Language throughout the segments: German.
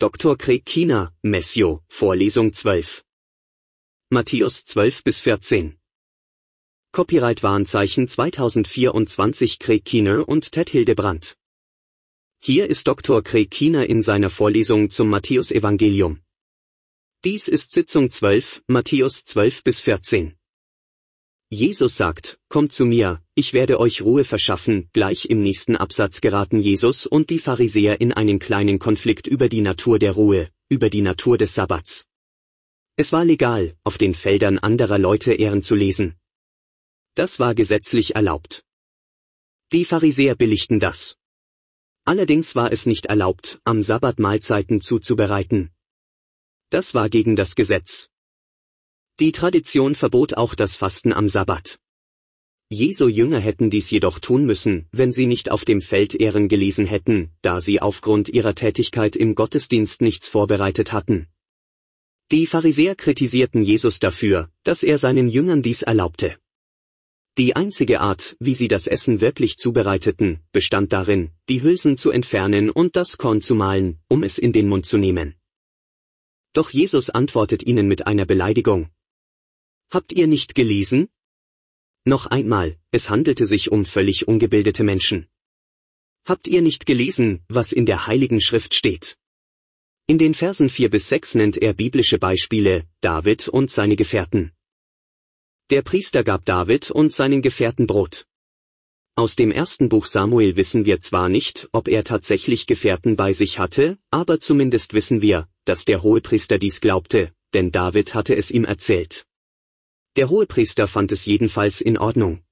Dr. Craig Keener, Messio, Vorlesung 12. Matthäus 12-14. Copyright Warenzeichen 2024 Craig Keener und Ted Hildebrandt. Hier ist Dr. Craig Keener in seiner Vorlesung zum Matthäusevangelium. Dies ist Sitzung 12, Matthäus 12-14. Jesus sagt, kommt zu mir, ich werde euch Ruhe verschaffen. Gleich im nächsten Absatz geraten Jesus und die Pharisäer in einen kleinen Konflikt über die Natur der Ruhe, über die Natur des Sabbats. Es war legal, auf den Feldern anderer Leute Ähren zu lesen. Das war gesetzlich erlaubt. Die Pharisäer billigten das. Allerdings war es nicht erlaubt, am Sabbat Mahlzeiten zuzubereiten. Das war gegen das Gesetz. Die Tradition verbot auch das Fasten am Sabbat. Jesu Jünger hätten dies jedoch tun müssen, wenn sie nicht auf dem Feld Ähren gelesen hätten, da sie aufgrund ihrer Tätigkeit im Gottesdienst nichts vorbereitet hatten. Die Pharisäer kritisierten Jesus dafür, dass er seinen Jüngern dies erlaubte. Die einzige Art, wie sie das Essen wirklich zubereiteten, bestand darin, die Hülsen zu entfernen und das Korn zu mahlen, um es in den Mund zu nehmen. Doch Jesus antwortet ihnen mit einer Beleidigung. Habt ihr nicht gelesen? Noch einmal, es handelte sich um völlig ungebildete Menschen. Habt ihr nicht gelesen, was in der Heiligen Schrift steht? In den Versen 4-6 nennt er biblische Beispiele, David und seine Gefährten. Der Priester gab David und seinen Gefährten Brot. Aus dem ersten Buch Samuel wissen wir zwar nicht, ob er tatsächlich Gefährten bei sich hatte, aber zumindest wissen wir, dass der Hohepriester dies glaubte, denn David hatte es ihm erzählt. Der Hohepriester fand es jedenfalls in Ordnung.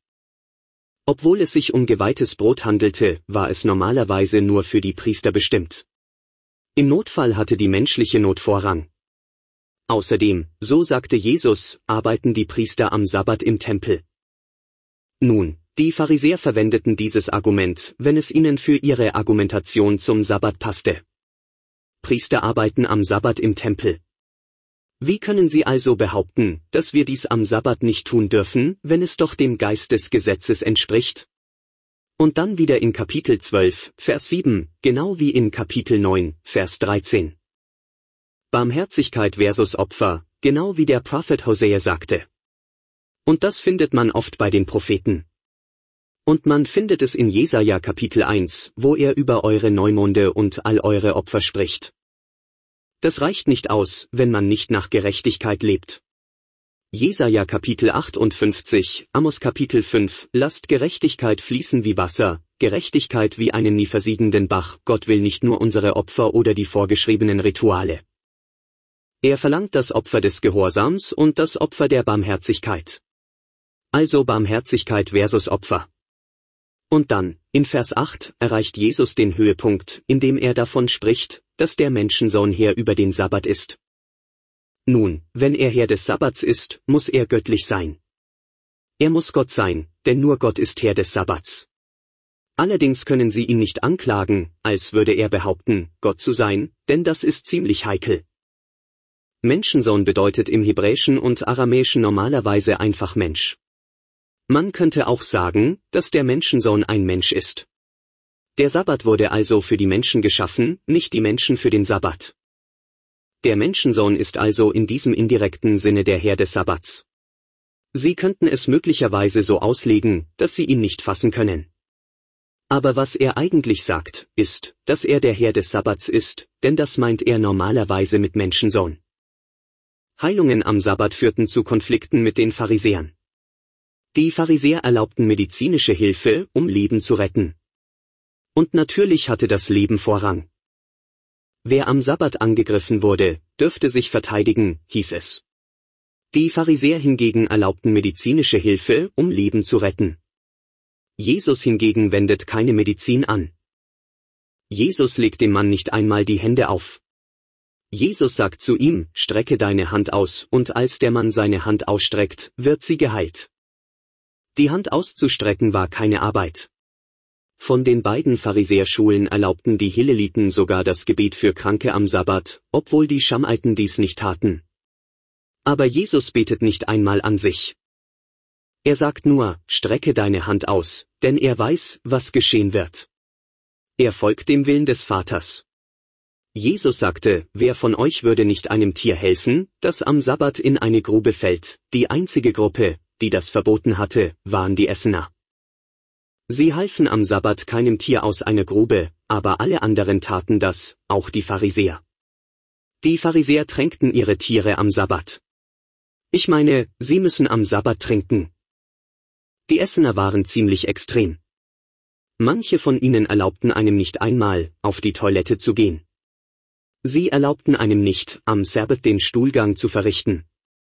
Obwohl es sich um geweihtes Brot handelte, war es normalerweise nur für die Priester bestimmt. Im Notfall hatte die menschliche Not Vorrang. Außerdem, so sagte Jesus, arbeiten die Priester am Sabbat im Tempel. Nun, die Pharisäer verwendeten dieses Argument, wenn es ihnen für ihre Argumentation zum Sabbat passte. Priester arbeiten am Sabbat im Tempel. Wie können sie also behaupten, dass wir dies am Sabbat nicht tun dürfen, wenn es doch dem Geist des Gesetzes entspricht? Und dann wieder in Kapitel 12, Vers 7, genau wie in Kapitel 9, Vers 13. Barmherzigkeit versus Opfer, genau wie der Prophet Hosea sagte. Und das findet man oft bei den Propheten. Und man findet es in Jesaja Kapitel 1, wo er über eure Neumonde und all eure Opfer spricht. Das reicht nicht aus, wenn man nicht nach Gerechtigkeit lebt. Jesaja Kapitel 58, Amos Kapitel 5, lasst Gerechtigkeit fließen wie Wasser, Gerechtigkeit wie einen nie versiegenden Bach. Gott will nicht nur unsere Opfer oder die vorgeschriebenen Rituale. Er verlangt das Opfer des Gehorsams und das Opfer der Barmherzigkeit. Also Barmherzigkeit versus Opfer. Und dann, in Vers 8, erreicht Jesus den Höhepunkt, indem er davon spricht, dass der Menschensohn Herr über den Sabbat ist. Nun, wenn er Herr des Sabbats ist, muss er göttlich sein. Er muss Gott sein, denn nur Gott ist Herr des Sabbats. Allerdings können sie ihn nicht anklagen, als würde er behaupten, Gott zu sein, denn das ist ziemlich heikel. Menschensohn bedeutet im Hebräischen und Aramäischen normalerweise einfach Mensch. Man könnte auch sagen, dass der Menschensohn ein Mensch ist. Der Sabbat wurde also für die Menschen geschaffen, nicht die Menschen für den Sabbat. Der Menschensohn ist also in diesem indirekten Sinne der Herr des Sabbats. Sie könnten es möglicherweise so auslegen, dass sie ihn nicht fassen können. Aber was er eigentlich sagt, ist, dass er der Herr des Sabbats ist, denn das meint er normalerweise mit Menschensohn. Heilungen am Sabbat führten zu Konflikten mit den Pharisäern. Die Pharisäer erlaubten medizinische Hilfe, um Leben zu retten. Und natürlich hatte das Leben Vorrang. Wer am Sabbat angegriffen wurde, dürfte sich verteidigen, hieß es. Die Pharisäer hingegen erlaubten medizinische Hilfe, um Leben zu retten. Jesus hingegen wendet keine Medizin an. Jesus legt dem Mann nicht einmal die Hände auf. Jesus sagt zu ihm, strecke deine Hand aus, und als der Mann seine Hand ausstreckt, wird sie geheilt. Die Hand auszustrecken war keine Arbeit. Von den beiden Pharisäerschulen erlaubten die Hilleliten sogar das Gebet für Kranke am Sabbat, obwohl die Schamiten dies nicht taten. Aber Jesus betet nicht einmal an sich. Er sagt nur, strecke deine Hand aus, denn er weiß, was geschehen wird. Er folgt dem Willen des Vaters. Jesus sagte, wer von euch würde nicht einem Tier helfen, das am Sabbat in eine Grube fällt? Die einzige Gruppe, die das verboten hatte, waren die Essener. Sie halfen am Sabbat keinem Tier aus einer Grube, aber alle anderen taten das, auch die Pharisäer. Die Pharisäer tränkten ihre Tiere am Sabbat. Ich meine, sie müssen am Sabbat trinken. Die Essener waren ziemlich extrem. Manche von ihnen erlaubten einem nicht einmal, auf die Toilette zu gehen. Sie erlaubten einem nicht, am Sabbat den Stuhlgang zu verrichten.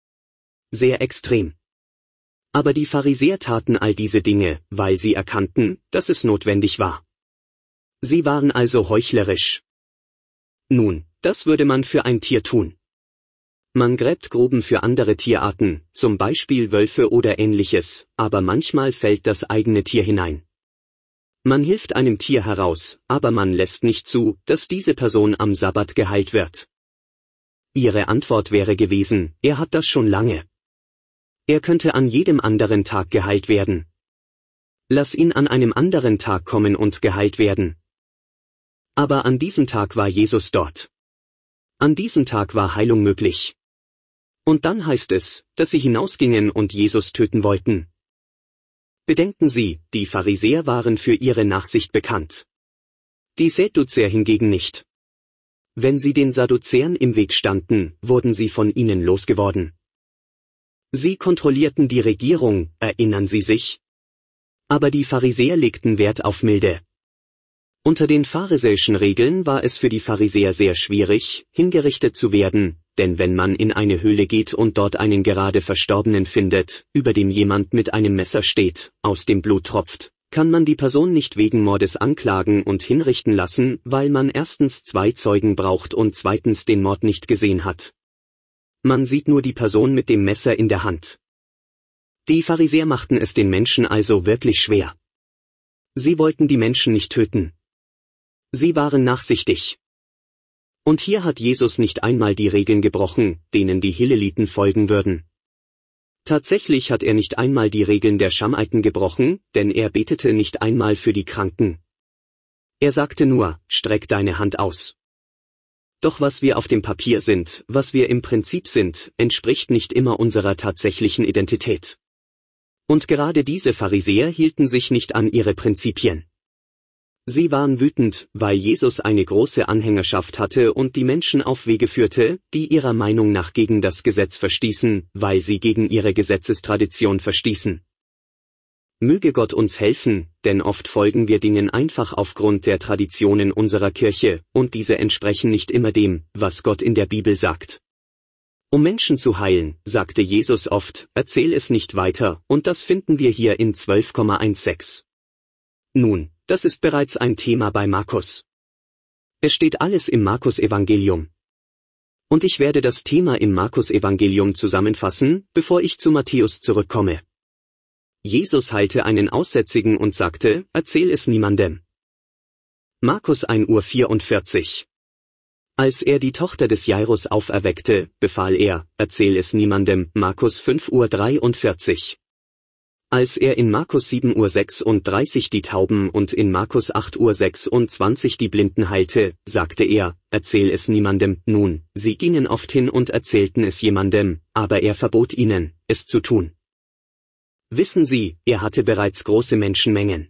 Sehr extrem. Aber die Pharisäer taten all diese Dinge, weil sie erkannten, dass es notwendig war. Sie waren also heuchlerisch. Nun, das würde man für ein Tier tun. Man gräbt Gruben für andere Tierarten, zum Beispiel Wölfe oder ähnliches, aber manchmal fällt das eigene Tier hinein. Man hilft einem Tier heraus, aber man lässt nicht zu, dass diese Person am Sabbat geheilt wird. Ihre Antwort wäre gewesen, er hat das schon lange. Er könnte an jedem anderen Tag geheilt werden. Lass ihn an einem anderen Tag kommen und geheilt werden. Aber an diesem Tag war Jesus dort. An diesem Tag war Heilung möglich. Und dann heißt es, dass sie hinausgingen und Jesus töten wollten. Bedenken Sie, die Pharisäer waren für ihre Nachsicht bekannt. Die Sadduzäer hingegen nicht. Wenn sie den Sadduzäern im Weg standen, wurden sie von ihnen losgeworden. Sie kontrollierten die Regierung, erinnern Sie sich? Aber die Pharisäer legten Wert auf Milde. Unter den pharisäischen Regeln war es für die Pharisäer sehr schwierig, hingerichtet zu werden, denn wenn man in eine Höhle geht und dort einen gerade Verstorbenen findet, über dem jemand mit einem Messer steht, aus dem Blut tropft, kann man die Person nicht wegen Mordes anklagen und hinrichten lassen, weil man erstens 2 Zeugen braucht und zweitens den Mord nicht gesehen hat. Man sieht nur die Person mit dem Messer in der Hand. Die Pharisäer machten es den Menschen also wirklich schwer. Sie wollten die Menschen nicht töten. Sie waren nachsichtig. Und hier hat Jesus nicht einmal die Regeln gebrochen, denen die Hilleliten folgen würden. Tatsächlich hat er nicht einmal die Regeln der Schamiten gebrochen, denn er betete nicht einmal für die Kranken. Er sagte nur, streck deine Hand aus. Doch was wir auf dem Papier sind, was wir im Prinzip sind, entspricht nicht immer unserer tatsächlichen Identität. Und gerade diese Pharisäer hielten sich nicht an ihre Prinzipien. Sie waren wütend, weil Jesus eine große Anhängerschaft hatte und die Menschen auf Wege führte, die ihrer Meinung nach gegen das Gesetz verstießen, weil sie gegen ihre Gesetzestradition verstießen. Möge Gott uns helfen, denn oft folgen wir Dingen einfach aufgrund der Traditionen unserer Kirche, und diese entsprechen nicht immer dem, was Gott in der Bibel sagt. Um Menschen zu heilen, sagte Jesus oft, erzähl es nicht weiter, und das finden wir hier in 12,16. Nun, das ist bereits ein Thema bei Markus. Es steht alles im Markus-Evangelium. Und ich werde das Thema im Markus-Evangelium zusammenfassen, bevor ich zu Matthäus zurückkomme. Jesus heilte einen Aussätzigen und sagte, erzähl es niemandem. Markus 1:44. Als er die Tochter des Jairus auferweckte, befahl er, erzähl es niemandem, Markus 5:43. Als er in Markus 7:36 die Tauben und in Markus 8:26 die Blinden heilte, sagte er, erzähl es niemandem. Nun, sie gingen oft hin und erzählten es jemandem, aber er verbot ihnen, es zu tun. Wissen Sie, er hatte bereits große Menschenmengen.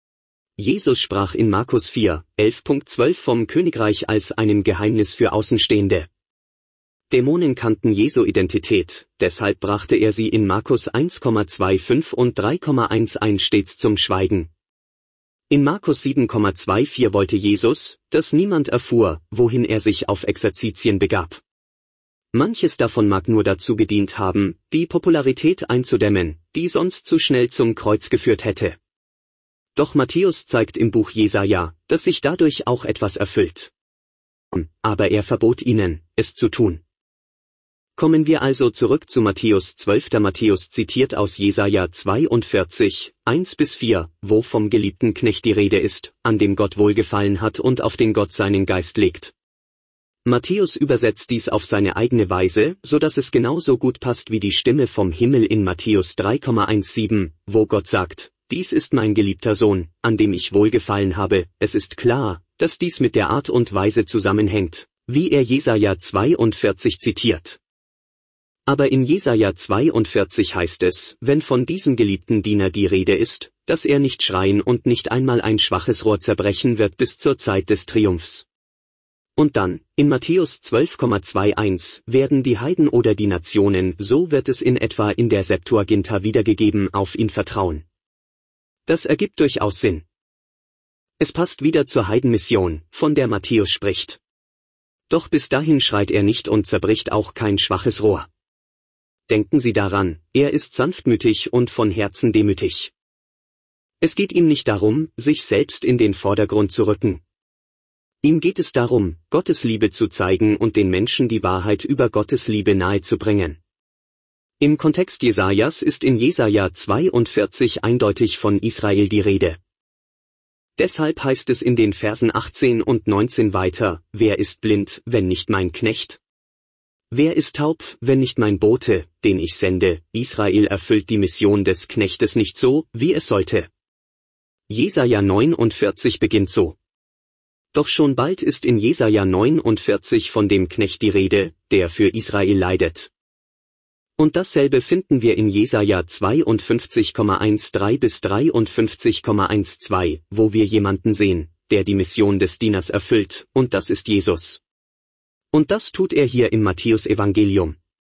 Jesus sprach in Markus 4:11.12 vom Königreich als einem Geheimnis für Außenstehende. Dämonen kannten Jesu Identität, deshalb brachte er sie in Markus 1,25 und 3,11 stets zum Schweigen. In Markus 7,24 wollte Jesus, dass niemand erfuhr, wohin er sich auf Exerzitien begab. Manches davon mag nur dazu gedient haben, die Popularität einzudämmen, die sonst zu schnell zum Kreuz geführt hätte. Doch Matthäus zeigt im Buch Jesaja, dass sich dadurch auch etwas erfüllt. Aber er verbot ihnen, es zu tun. Kommen wir also zurück zu Matthäus 12. Matthäus zitiert aus Jesaja 42, 1-4, wo vom geliebten Knecht die Rede ist, an dem Gott wohlgefallen hat und auf den Gott seinen Geist legt. Matthäus übersetzt dies auf seine eigene Weise, so dass es genauso gut passt wie die Stimme vom Himmel in Matthäus 3,17, wo Gott sagt, dies ist mein geliebter Sohn, an dem ich wohlgefallen habe. Es ist klar, dass dies mit der Art und Weise zusammenhängt, wie er Jesaja 42 zitiert. Aber in Jesaja 42 heißt es, wenn von diesem geliebten Diener die Rede ist, dass er nicht schreien und nicht einmal ein schwaches Rohr zerbrechen wird bis zur Zeit des Triumphs. Und dann, in Matthäus 12,21, werden die Heiden oder die Nationen, so wird es in etwa in der Septuaginta wiedergegeben, auf ihn vertrauen. Das ergibt durchaus Sinn. Es passt wieder zur Heidenmission, von der Matthäus spricht. Doch bis dahin schreit er nicht und zerbricht auch kein schwaches Rohr. Denken Sie daran, er ist sanftmütig und von Herzen demütig. Es geht ihm nicht darum, sich selbst in den Vordergrund zu rücken. Ihm geht es darum, Gottes Liebe zu zeigen und den Menschen die Wahrheit über Gottes Liebe nahezubringen. Im Kontext Jesajas ist in Jesaja 42 eindeutig von Israel die Rede. Deshalb heißt es in den Versen 18 und 19 weiter, wer ist blind, wenn nicht mein Knecht? Wer ist taub, wenn nicht mein Bote, den ich sende? Israel erfüllt die Mission des Knechtes nicht so, wie es sollte. Jesaja 49 beginnt so. Doch schon bald ist in Jesaja 49 von dem Knecht die Rede, der für Israel leidet. Und dasselbe finden wir in Jesaja 52,13 bis 53,12, wo wir jemanden sehen, der die Mission des Dieners erfüllt, und das ist Jesus. Und das tut er hier im Matthäusevangelium.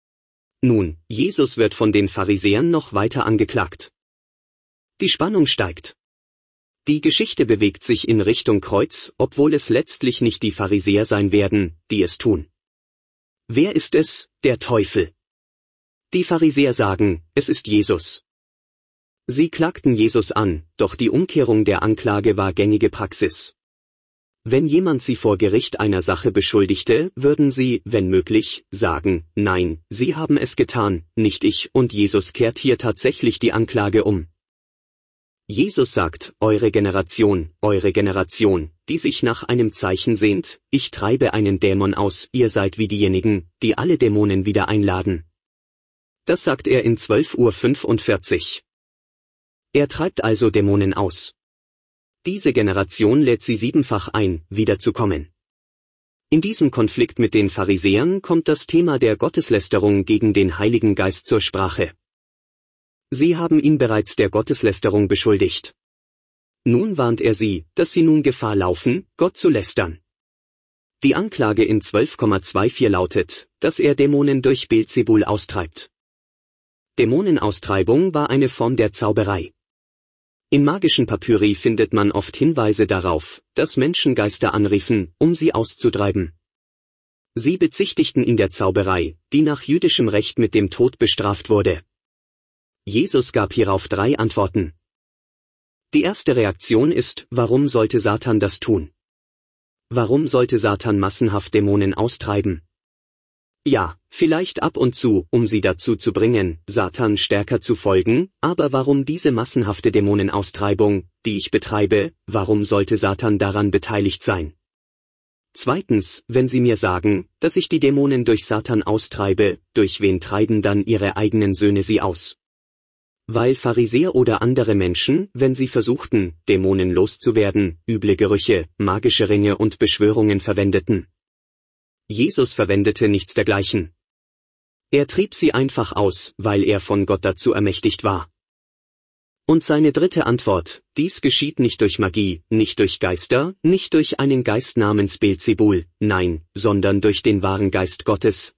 Nun, Jesus wird von den Pharisäern noch weiter angeklagt. Die Spannung steigt. Die Geschichte bewegt sich in Richtung Kreuz, obwohl es letztlich nicht die Pharisäer sein werden, die es tun. Wer ist es? Der Teufel. Die Pharisäer sagen, es ist Jesus. Sie klagten Jesus an, doch die Umkehrung der Anklage war gängige Praxis. Wenn jemand sie vor Gericht einer Sache beschuldigte, würden sie, wenn möglich, sagen, nein, sie haben es getan, nicht ich, und Jesus kehrt hier tatsächlich die Anklage um. Jesus sagt, eure Generation, die sich nach einem Zeichen sehnt, ich treibe einen Dämon aus, ihr seid wie diejenigen, die alle Dämonen wieder einladen. Das sagt er in 12:45 Uhr. Er treibt also Dämonen aus. Diese Generation lädt sie siebenfach ein, wiederzukommen. In diesem Konflikt mit den Pharisäern kommt das Thema der Gotteslästerung gegen den Heiligen Geist zur Sprache. Sie haben ihn bereits der Gotteslästerung beschuldigt. Nun warnt er sie, dass sie nun Gefahr laufen, Gott zu lästern. Die Anklage in 12,24 lautet, dass er Dämonen durch Beelzebul austreibt. Dämonenaustreibung war eine Form der Zauberei. In magischen Papyri findet man oft Hinweise darauf, dass Menschen Geister anriefen, um sie auszutreiben. Sie bezichtigten ihn der Zauberei, die nach jüdischem Recht mit dem Tod bestraft wurde. Jesus gab hierauf 3 Antworten. Die erste Reaktion ist, warum sollte Satan das tun? Warum sollte Satan massenhaft Dämonen austreiben? Ja, vielleicht ab und zu, um sie dazu zu bringen, Satan stärker zu folgen, aber warum diese massenhafte Dämonenaustreibung, die ich betreibe, warum sollte Satan daran beteiligt sein? Zweitens, wenn Sie mir sagen, dass ich die Dämonen durch Satan austreibe, durch wen treiben dann Ihre eigenen Söhne sie aus? Weil Pharisäer oder andere Menschen, wenn sie versuchten, Dämonen loszuwerden, üble Gerüche, magische Ringe und Beschwörungen verwendeten. Jesus verwendete nichts dergleichen. Er trieb sie einfach aus, weil er von Gott dazu ermächtigt war. Und seine dritte Antwort, dies geschieht nicht durch Magie, nicht durch Geister, nicht durch einen Geist namens Beelzebul, nein, sondern durch den wahren Geist Gottes,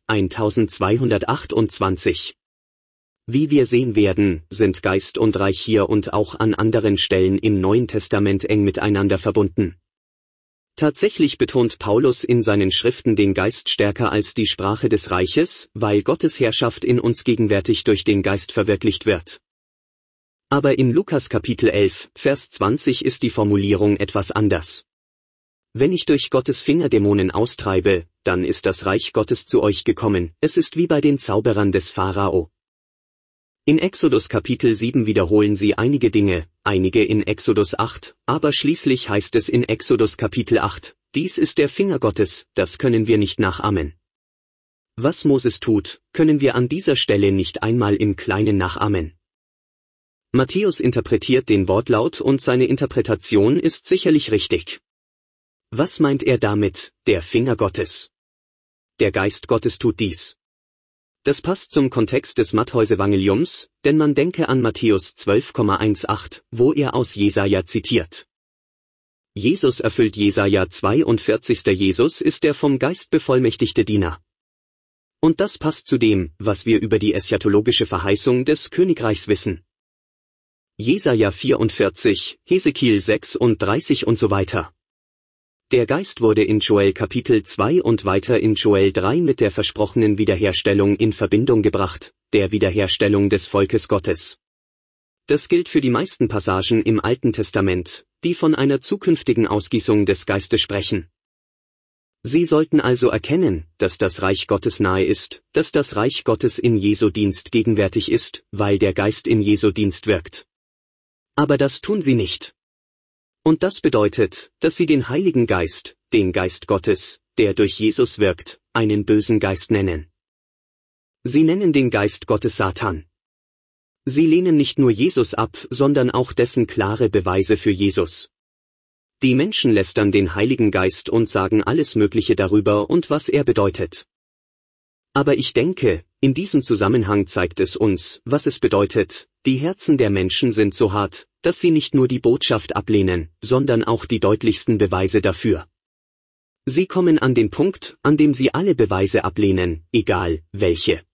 1228. Wie wir sehen werden, sind Geist und Reich hier und auch an anderen Stellen im Neuen Testament eng miteinander verbunden. Tatsächlich betont Paulus in seinen Schriften den Geist stärker als die Sprache des Reiches, weil Gottes Herrschaft in uns gegenwärtig durch den Geist verwirklicht wird. Aber in Lukas Kapitel 11, Vers 20 ist die Formulierung etwas anders. Wenn ich durch Gottes Finger Dämonen austreibe, dann ist das Reich Gottes zu euch gekommen, es ist wie bei den Zauberern des Pharao. In Exodus Kapitel 7 wiederholen sie einige Dinge, einige in Exodus 8, aber schließlich heißt es in Exodus Kapitel 8, dies ist der Finger Gottes, das können wir nicht nachahmen. Was Moses tut, können wir an dieser Stelle nicht einmal im Kleinen nachahmen. Matthäus interpretiert den Wortlaut und seine Interpretation ist sicherlich richtig. Was meint er damit, der Finger Gottes? Der Geist Gottes tut dies. Das passt zum Kontext des Matthäusevangeliums, denn man denke an Matthäus 12,18, wo er aus Jesaja zitiert. Jesus erfüllt Jesaja 42. Jesus ist der vom Geist bevollmächtigte Diener. Und das passt zu dem, was wir über die eschatologische Verheißung des Königreichs wissen. Jesaja 44, Hesekiel 36 und so weiter. Der Geist wurde in Joel Kapitel 2 und weiter in Joel 3 mit der versprochenen Wiederherstellung in Verbindung gebracht, der Wiederherstellung des Volkes Gottes. Das gilt für die meisten Passagen im Alten Testament, die von einer zukünftigen Ausgießung des Geistes sprechen. Sie sollten also erkennen, dass das Reich Gottes nahe ist, dass das Reich Gottes in Jesu Dienst gegenwärtig ist, weil der Geist in Jesu Dienst wirkt. Aber das tun sie nicht. Und das bedeutet, dass sie den Heiligen Geist, den Geist Gottes, der durch Jesus wirkt, einen bösen Geist nennen. Sie nennen den Geist Gottes Satan. Sie lehnen nicht nur Jesus ab, sondern auch dessen klare Beweise für Jesus. Die Menschen lästern den Heiligen Geist und sagen alles Mögliche darüber und was er bedeutet. Aber ich denke, in diesem Zusammenhang zeigt es uns, was es bedeutet, die Herzen der Menschen sind so hart, dass sie nicht nur die Botschaft ablehnen, sondern auch die deutlichsten Beweise dafür. Sie kommen an den Punkt, an dem sie alle Beweise ablehnen, egal welche.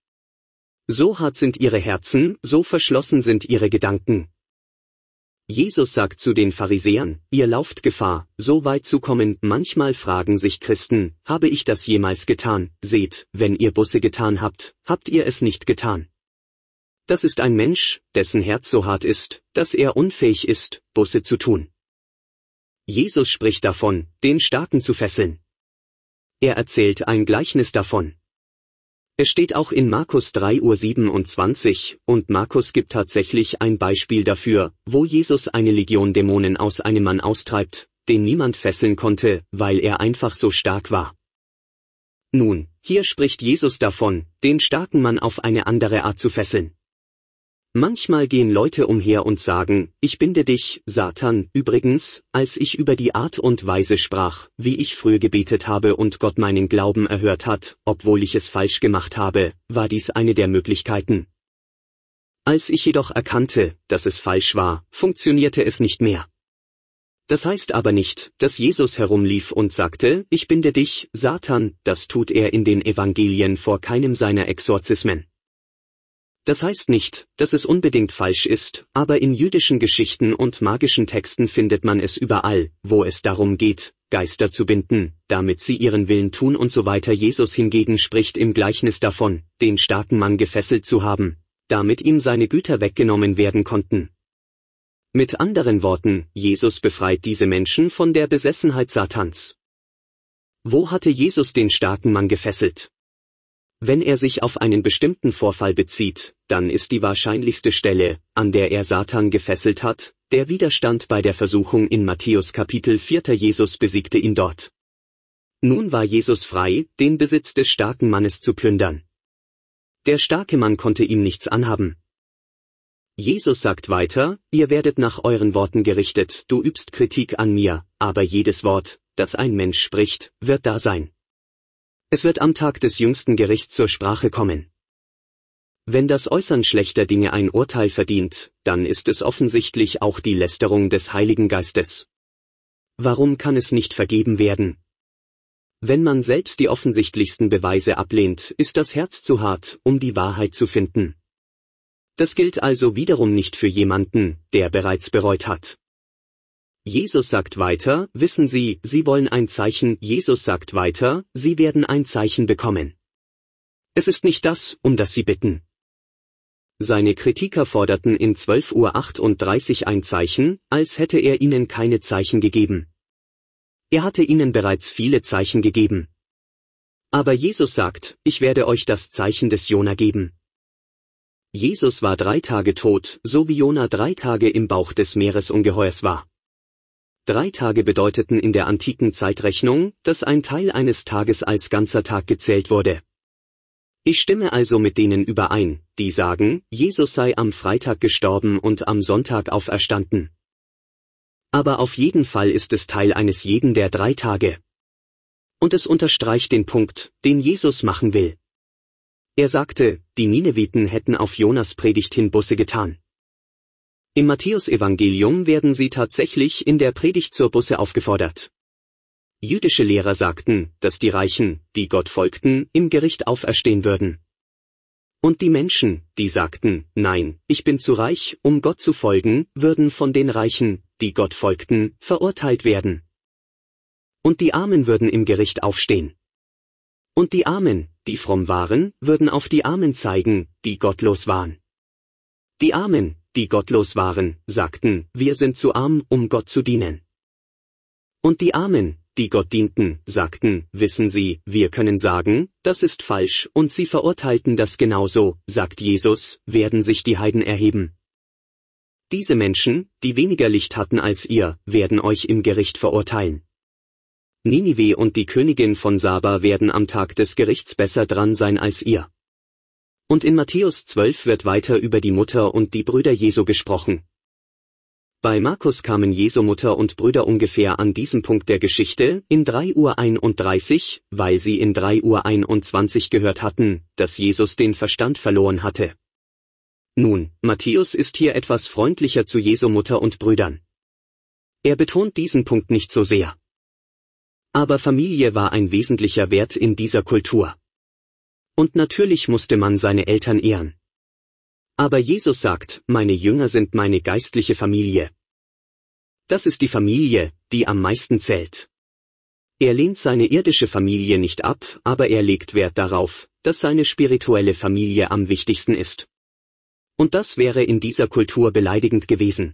So hart sind ihre Herzen, so verschlossen sind ihre Gedanken. Jesus sagt zu den Pharisäern, ihr lauft Gefahr, so weit zu kommen. Manchmal fragen sich Christen, habe ich das jemals getan? Seht, wenn ihr Buße getan habt, habt ihr es nicht getan. Das ist ein Mensch, dessen Herz so hart ist, dass er unfähig ist, Buße zu tun. Jesus spricht davon, den Starken zu fesseln. Er erzählt ein Gleichnis davon. Es steht auch in Markus 3:27, und Markus gibt tatsächlich ein Beispiel dafür, wo Jesus eine Legion Dämonen aus einem Mann austreibt, den niemand fesseln konnte, weil er einfach so stark war. Nun, hier spricht Jesus davon, den starken Mann auf eine andere Art zu fesseln. Manchmal gehen Leute umher und sagen, ich binde dich, Satan. Übrigens, als ich über die Art und Weise sprach, wie ich früher gebetet habe und Gott meinen Glauben erhört hat, obwohl ich es falsch gemacht habe, war dies eine der Möglichkeiten. Als ich jedoch erkannte, dass es falsch war, funktionierte es nicht mehr. Das heißt aber nicht, dass Jesus herumlief und sagte, ich binde dich, Satan. Das tut er in den Evangelien vor keinem seiner Exorzismen. Das heißt nicht, dass es unbedingt falsch ist, aber in jüdischen Geschichten und magischen Texten findet man es überall, wo es darum geht, Geister zu binden, damit sie ihren Willen tun und so weiter. Jesus hingegen spricht im Gleichnis davon, den starken Mann gefesselt zu haben, damit ihm seine Güter weggenommen werden konnten. Mit anderen Worten, Jesus befreit diese Menschen von der Besessenheit Satans. Wo hatte Jesus den starken Mann gefesselt? Wenn er sich auf einen bestimmten Vorfall bezieht, dann ist die wahrscheinlichste Stelle, an der er Satan gefesselt hat, der Widerstand bei der Versuchung in Matthäus Kapitel 4. Jesus besiegte ihn dort. Nun war Jesus frei, den Besitz des starken Mannes zu plündern. Der starke Mann konnte ihm nichts anhaben. Jesus sagt weiter, ihr werdet nach euren Worten gerichtet, du übst Kritik an mir, aber jedes Wort, das ein Mensch spricht, wird da sein. Es wird am Tag des jüngsten Gerichts zur Sprache kommen. Wenn das Äußern schlechter Dinge ein Urteil verdient, dann ist es offensichtlich auch die Lästerung des Heiligen Geistes. Warum kann es nicht vergeben werden? Wenn man selbst die offensichtlichsten Beweise ablehnt, ist das Herz zu hart, um die Wahrheit zu finden. Das gilt also wiederum nicht für jemanden, der bereits bereut hat. Jesus sagt weiter, wissen Sie, Sie wollen ein Zeichen. Jesus sagt weiter, Sie werden ein Zeichen bekommen. Es ist nicht das, um das Sie bitten. Seine Kritiker forderten in 12:38 ein Zeichen, als hätte er ihnen keine Zeichen gegeben. Er hatte ihnen bereits viele Zeichen gegeben. Aber Jesus sagt, ich werde euch das Zeichen des Jona geben. Jesus war 3 Tage tot, so wie Jona 3 Tage im Bauch des Meeresungeheuers war. 3 Tage bedeuteten in der antiken Zeitrechnung, dass ein Teil eines Tages als ganzer Tag gezählt wurde. Ich stimme also mit denen überein, die sagen, Jesus sei am Freitag gestorben und am Sonntag auferstanden. Aber auf jeden Fall ist es Teil eines jeden der 3 Tage. Und es unterstreicht den Punkt, den Jesus machen will. Er sagte, die Nineviten hätten auf Jonas Predigt hin Buße getan. Im Matthäusevangelium werden sie tatsächlich in der Predigt zur Buße aufgefordert. Jüdische Lehrer sagten, dass die Reichen, die Gott folgten, im Gericht auferstehen würden. Und die Menschen, die sagten, nein, ich bin zu reich, um Gott zu folgen, würden von den Reichen, die Gott folgten, verurteilt werden. Und die Armen würden im Gericht aufstehen. Und die Armen, die fromm waren, würden auf die Armen zeigen, die gottlos waren. Die Armen, die gottlos waren, sagten, wir sind zu arm, um Gott zu dienen. Und die Armen, die Gott dienten, sagten, wissen Sie, wir können sagen, das ist falsch, und sie verurteilten das genauso, sagt Jesus, werden sich die Heiden erheben. Diese Menschen, die weniger Licht hatten als ihr, werden euch im Gericht verurteilen. Ninive und die Königin von Saba werden am Tag des Gerichts besser dran sein als ihr. Und in Matthäus 12 wird weiter über die Mutter und die Brüder Jesu gesprochen. Bei Markus kamen Jesu Mutter und Brüder ungefähr an diesem Punkt der Geschichte in 3:31 Uhr, weil sie in 3:21 Uhr gehört hatten, dass Jesus den Verstand verloren hatte. Nun, Matthäus ist hier etwas freundlicher zu Jesu Mutter und Brüdern. Er betont diesen Punkt nicht so sehr. Aber Familie war ein wesentlicher Wert in dieser Kultur. Und natürlich musste man seine Eltern ehren. Aber Jesus sagt, meine Jünger sind meine geistliche Familie. Das ist die Familie, die am meisten zählt. Er lehnt seine irdische Familie nicht ab, aber er legt Wert darauf, dass seine spirituelle Familie am wichtigsten ist. Und das wäre in dieser Kultur beleidigend gewesen.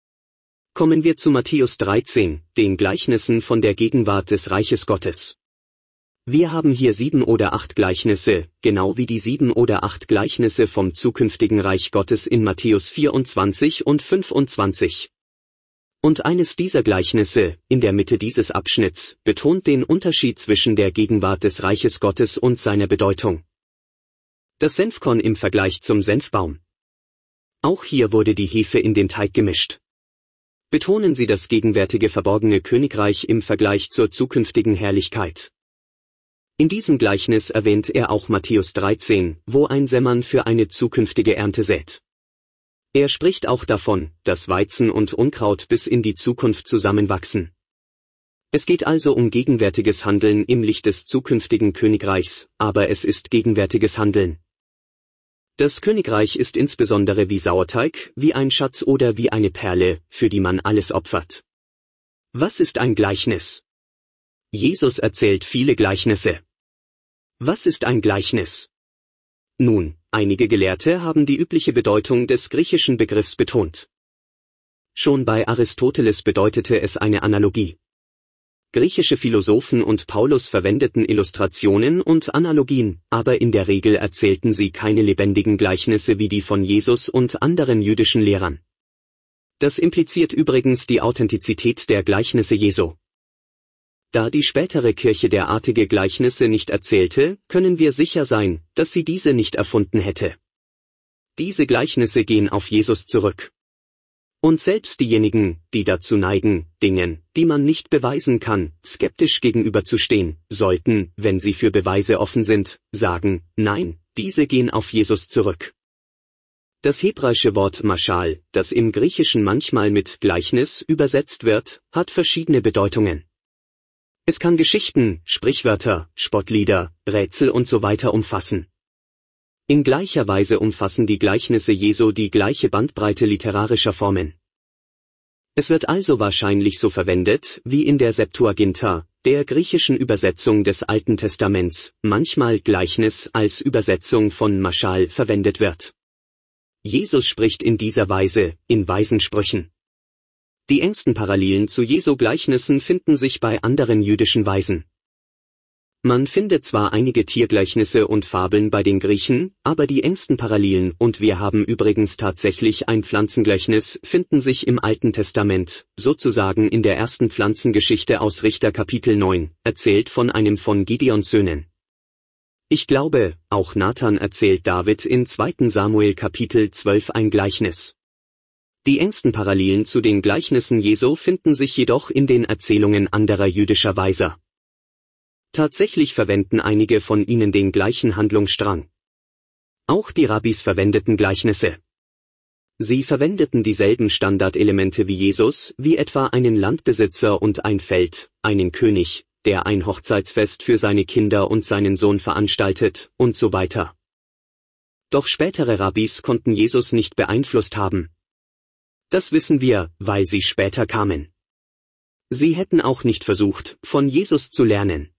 Kommen wir zu Matthäus 13, den Gleichnissen von der Gegenwart des Reiches Gottes. Wir haben hier 7 oder 8 Gleichnisse, genau wie die 7 oder 8 Gleichnisse vom zukünftigen Reich Gottes in Matthäus 24 und 25. Und eines dieser Gleichnisse, in der Mitte dieses Abschnitts, betont den Unterschied zwischen der Gegenwart des Reiches Gottes und seiner Bedeutung. Das Senfkorn im Vergleich zum Senfbaum. Auch hier wurde die Hefe in den Teig gemischt. Betonen Sie das gegenwärtige verborgene Königreich im Vergleich zur zukünftigen Herrlichkeit. In diesem Gleichnis erwähnt er auch Matthäus 13, wo ein Sämann für eine zukünftige Ernte sät. Er spricht auch davon, dass Weizen und Unkraut bis in die Zukunft zusammenwachsen. Es geht also um gegenwärtiges Handeln im Licht des zukünftigen Königreichs, aber es ist gegenwärtiges Handeln. Das Königreich ist insbesondere wie Sauerteig, wie ein Schatz oder wie eine Perle, für die man alles opfert. Was ist ein Gleichnis? Jesus erzählt viele Gleichnisse. Was ist ein Gleichnis? Nun, einige Gelehrte haben die übliche Bedeutung des griechischen Begriffs betont. Schon bei Aristoteles bedeutete es eine Analogie. Griechische Philosophen und Paulus verwendeten Illustrationen und Analogien, aber in der Regel erzählten sie keine lebendigen Gleichnisse wie die von Jesus und anderen jüdischen Lehrern. Das impliziert übrigens die Authentizität der Gleichnisse Jesu. Da die spätere Kirche derartige Gleichnisse nicht erzählte, können wir sicher sein, dass sie diese nicht erfunden hätte. Diese Gleichnisse gehen auf Jesus zurück. Und selbst diejenigen, die dazu neigen, Dingen, die man nicht beweisen kann, skeptisch gegenüberzustehen, sollten, wenn sie für Beweise offen sind, sagen, nein, diese gehen auf Jesus zurück. Das hebräische Wort Mashal, das im Griechischen manchmal mit Gleichnis übersetzt wird, hat verschiedene Bedeutungen. Es kann Geschichten, Sprichwörter, Spottlieder, Rätsel und so weiter umfassen. In gleicher Weise umfassen die Gleichnisse Jesu die gleiche Bandbreite literarischer Formen. Es wird also wahrscheinlich so verwendet, wie in der Septuaginta, der griechischen Übersetzung des Alten Testaments, manchmal Gleichnis als Übersetzung von Mashal verwendet wird. Jesus spricht in dieser Weise, in weisen Sprüchen. Die engsten Parallelen zu Jesu Gleichnissen finden sich bei anderen jüdischen Weisen. Man findet zwar einige Tiergleichnisse und Fabeln bei den Griechen, aber die engsten Parallelen, und wir haben übrigens tatsächlich ein Pflanzengleichnis, finden sich im Alten Testament, sozusagen in der ersten Pflanzengeschichte aus Richter Kapitel 9, erzählt von einem von Gideons Söhnen. Ich glaube, auch Nathan erzählt David in 2. Samuel Kapitel 12 ein Gleichnis. Die engsten Parallelen zu den Gleichnissen Jesu finden sich jedoch in den Erzählungen anderer jüdischer Weiser. Tatsächlich verwenden einige von ihnen den gleichen Handlungsstrang. Auch die Rabbis verwendeten Gleichnisse. Sie verwendeten dieselben Standardelemente wie Jesus, wie etwa einen Landbesitzer und ein Feld, einen König, der ein Hochzeitsfest für seine Kinder und seinen Sohn veranstaltet, und so weiter. Doch spätere Rabbis konnten Jesus nicht beeinflusst haben. Das wissen wir, weil sie später kamen. Sie hätten auch nicht versucht, von Jesus zu lernen.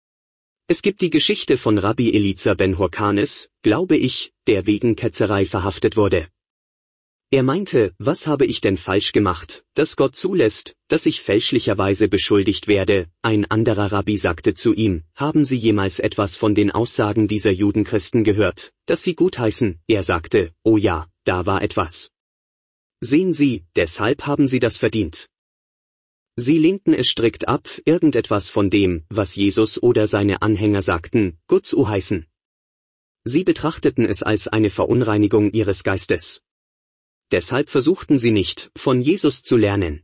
Es gibt die Geschichte von Rabbi Eliezer ben Hurkanes, glaube ich, der wegen Ketzerei verhaftet wurde. Er meinte, was habe ich denn falsch gemacht, dass Gott zulässt, dass ich fälschlicherweise beschuldigt werde? Ein anderer Rabbi sagte zu ihm, haben Sie jemals etwas von den Aussagen dieser Judenchristen gehört, dass sie gutheißen? Er sagte, oh ja, da war etwas. Sehen Sie, deshalb haben Sie das verdient. Sie lehnten es strikt ab, irgendetwas von dem, was Jesus oder seine Anhänger sagten, gut zu heißen. Sie betrachteten es als eine Verunreinigung ihres Geistes. Deshalb versuchten sie nicht, von Jesus zu lernen.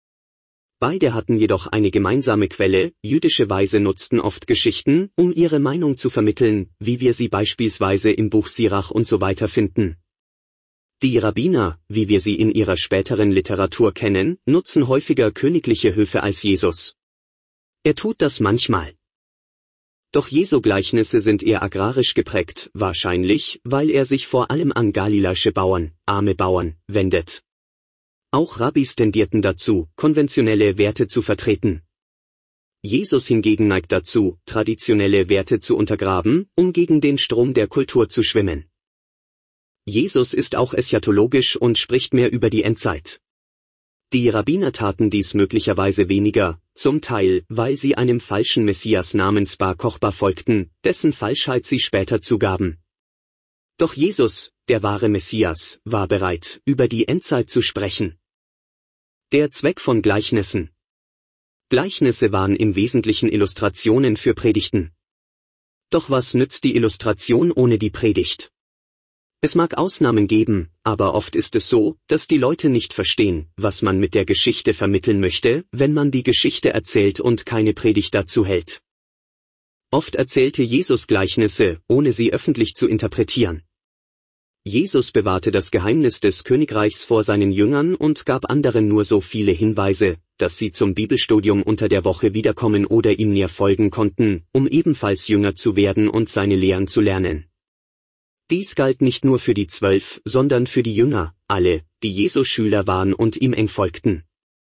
Beide hatten jedoch eine gemeinsame Quelle, jüdische Weise nutzten oft Geschichten, um ihre Meinung zu vermitteln, wie wir sie beispielsweise im Buch Sirach und so weiter finden. Die Rabbiner, wie wir sie in ihrer späteren Literatur kennen, nutzen häufiger königliche Höfe als Jesus. Er tut das manchmal. Doch Jesu Gleichnisse sind eher agrarisch geprägt, wahrscheinlich, weil er sich vor allem an galiläische Bauern, arme Bauern, wendet. Auch Rabbis tendierten dazu, konventionelle Werte zu vertreten. Jesus hingegen neigt dazu, traditionelle Werte zu untergraben, um gegen den Strom der Kultur zu schwimmen. Jesus ist auch eschatologisch und spricht mehr über die Endzeit. Die Rabbiner taten dies möglicherweise weniger, zum Teil, weil sie einem falschen Messias namens Bar Kochba folgten, dessen Falschheit sie später zugaben. Doch Jesus, der wahre Messias, war bereit, über die Endzeit zu sprechen. Der Zweck von Gleichnissen. Gleichnisse waren im Wesentlichen Illustrationen für Predigten. Doch was nützt die Illustration ohne die Predigt? Es mag Ausnahmen geben, aber oft ist es so, dass die Leute nicht verstehen, was man mit der Geschichte vermitteln möchte, wenn man die Geschichte erzählt und keine Predigt dazu hält. Oft erzählte Jesus Gleichnisse, ohne sie öffentlich zu interpretieren. Jesus bewahrte das Geheimnis des Königreichs vor seinen Jüngern und gab anderen nur so viele Hinweise, dass sie zum Bibelstudium unter der Woche wiederkommen oder ihm näher folgen konnten, um ebenfalls Jünger zu werden und seine Lehren zu lernen. Dies galt nicht nur für die 12, sondern für die Jünger, alle, die Jesu Schüler waren und ihm eng folgten.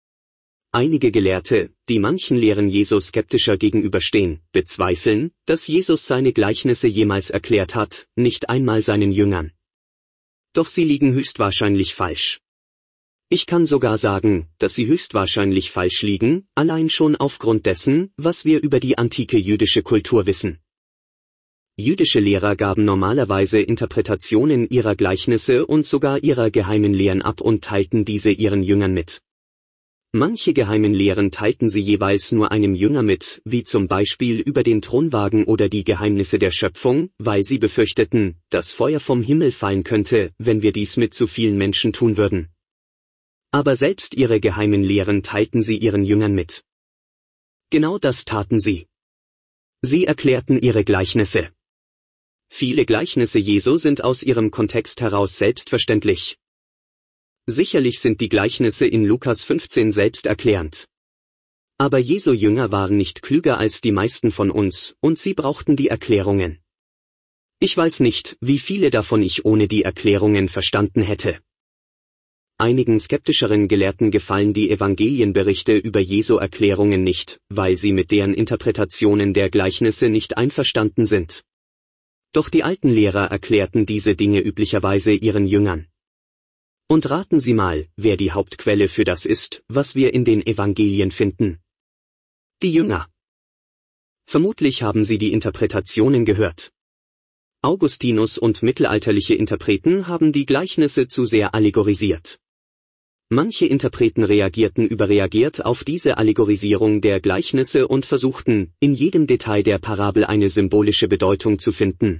Einige Gelehrte, die manchen Lehren Jesu skeptischer gegenüberstehen, bezweifeln, dass Jesus seine Gleichnisse jemals erklärt hat, nicht einmal seinen Jüngern. Doch sie liegen höchstwahrscheinlich falsch. Ich kann sogar sagen, dass sie höchstwahrscheinlich falsch liegen, allein schon aufgrund dessen, was wir über die antike jüdische Kultur wissen. Jüdische Lehrer gaben normalerweise Interpretationen ihrer Gleichnisse und sogar ihrer geheimen Lehren ab und teilten diese ihren Jüngern mit. Manche geheimen Lehren teilten sie jeweils nur einem Jünger mit, wie zum Beispiel über den Thronwagen oder die Geheimnisse der Schöpfung, weil sie befürchteten, dass Feuer vom Himmel fallen könnte, wenn wir dies mit zu vielen Menschen tun würden. Aber selbst ihre geheimen Lehren teilten sie ihren Jüngern mit. Genau das taten sie. Sie erklärten ihre Gleichnisse. Viele Gleichnisse Jesu sind aus ihrem Kontext heraus selbstverständlich. Sicherlich sind die Gleichnisse in Lukas 15 selbsterklärend. Aber Jesu Jünger waren nicht klüger als die meisten von uns, und sie brauchten die Erklärungen. Ich weiß nicht, wie viele davon ich ohne die Erklärungen verstanden hätte. Einigen skeptischeren Gelehrten gefallen die Evangelienberichte über Jesu Erklärungen nicht, weil sie mit deren Interpretationen der Gleichnisse nicht einverstanden sind. Doch die alten Lehrer erklärten diese Dinge üblicherweise ihren Jüngern. Und raten Sie mal, wer die Hauptquelle für das ist, was wir in den Evangelien finden. Die Jünger. Vermutlich haben sie die Interpretationen gehört. Augustinus und mittelalterliche Interpreten haben die Gleichnisse zu sehr allegorisiert. Manche Interpreten reagierten überreagiert auf diese Allegorisierung der Gleichnisse und versuchten, in jedem Detail der Parabel eine symbolische Bedeutung zu finden.